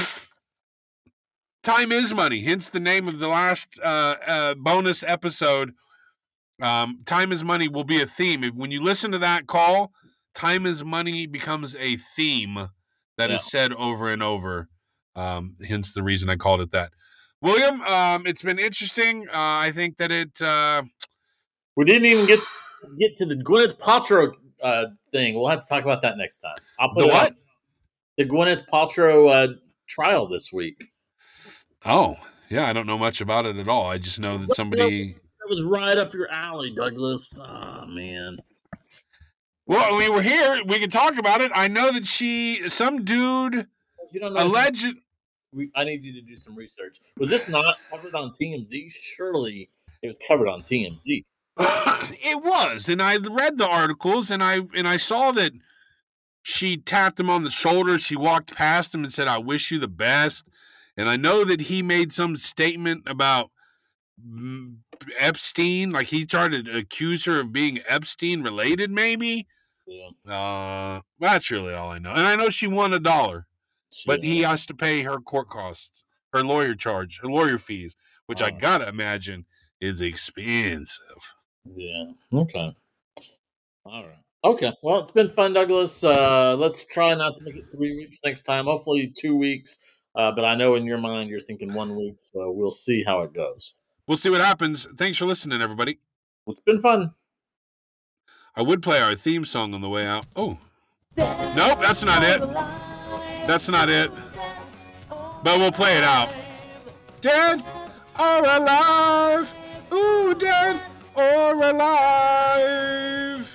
[SPEAKER 2] is money. Hence the name of the last bonus episode. Time is money will be a theme. When you listen to that call, time is money becomes a theme that is said over and over. Hence the reason I called it that. William, it's been interesting. I think that
[SPEAKER 3] we didn't even get to the Gwyneth Paltrow thing. We'll have to talk about that next time. The Gwyneth Paltrow trial this week.
[SPEAKER 2] Oh, yeah, I don't know much about it at all. I just know that somebody...
[SPEAKER 3] That was right up your alley, Douglas. Oh, man.
[SPEAKER 2] Well, we were here. We can talk about it. I know that some dude alleged...
[SPEAKER 3] I need you to do some research. Was this not covered on TMZ? Surely it was covered on TMZ.
[SPEAKER 2] It was, and I read the articles, and I saw that she tapped him on the shoulder. She walked past him and said, "I wish you the best." And I know that he made some statement about Epstein, like he tried to accuse her of being Epstein related, maybe. Yeah. That's really all I know. And I know she won $1. But he has to pay her court costs, her lawyer fees, which I gotta imagine is expensive.
[SPEAKER 3] Yeah. Okay. All right. Okay. Well, it's been fun, Douglas. Let's try not to make it 3 weeks next time. Hopefully 2 weeks. But I know in your mind you're thinking 1 week, so we'll see how it goes.
[SPEAKER 2] We'll see what happens. Thanks for listening, everybody.
[SPEAKER 3] It's been fun.
[SPEAKER 2] I would play our theme song on the way out. Oh. Nope, that's not it. That's not it. But we'll play it out. Dead or alive. Ooh, dead or alive.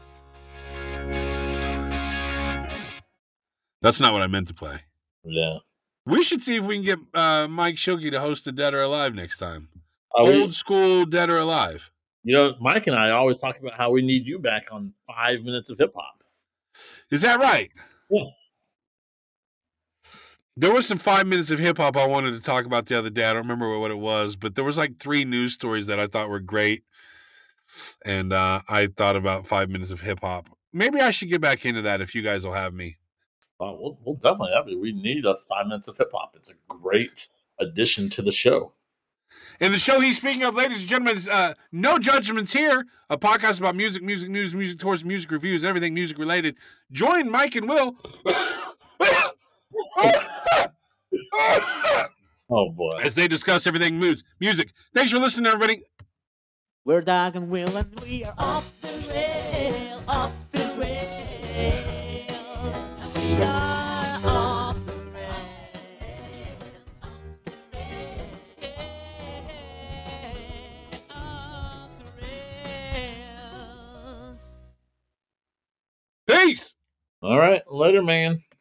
[SPEAKER 2] That's not what I meant to play.
[SPEAKER 3] Yeah.
[SPEAKER 2] We should see if we can get Mike Shilkey to host the Dead or Alive next time. Old school Dead or Alive.
[SPEAKER 3] You know, Mike and I always talk about how we need you back on 5 minutes of hip hop.
[SPEAKER 2] Is that right?
[SPEAKER 3] Yeah.
[SPEAKER 2] There was some 5 minutes of hip hop I wanted to talk about the other day. I don't remember what it was, but there was like 3 news stories that I thought were great. And I thought about 5 minutes of hip hop. Maybe I should get back into that if you guys will have me.
[SPEAKER 3] We'll definitely have it. We need a 5 minutes of hip hop. It's a great addition to the show.
[SPEAKER 2] And the show he's speaking of, ladies and gentlemen, is No Judgments Here, a podcast about music, music news, music tours, music reviews, everything music related. Join Mike and Will.
[SPEAKER 3] Oh, boy.
[SPEAKER 2] As they discuss everything music. Thanks for listening, everybody.
[SPEAKER 1] We're Doug and Will, and we are off the rails, off the rails. We are off the rails, off the rails.
[SPEAKER 2] Peace.
[SPEAKER 3] All right. Later, man.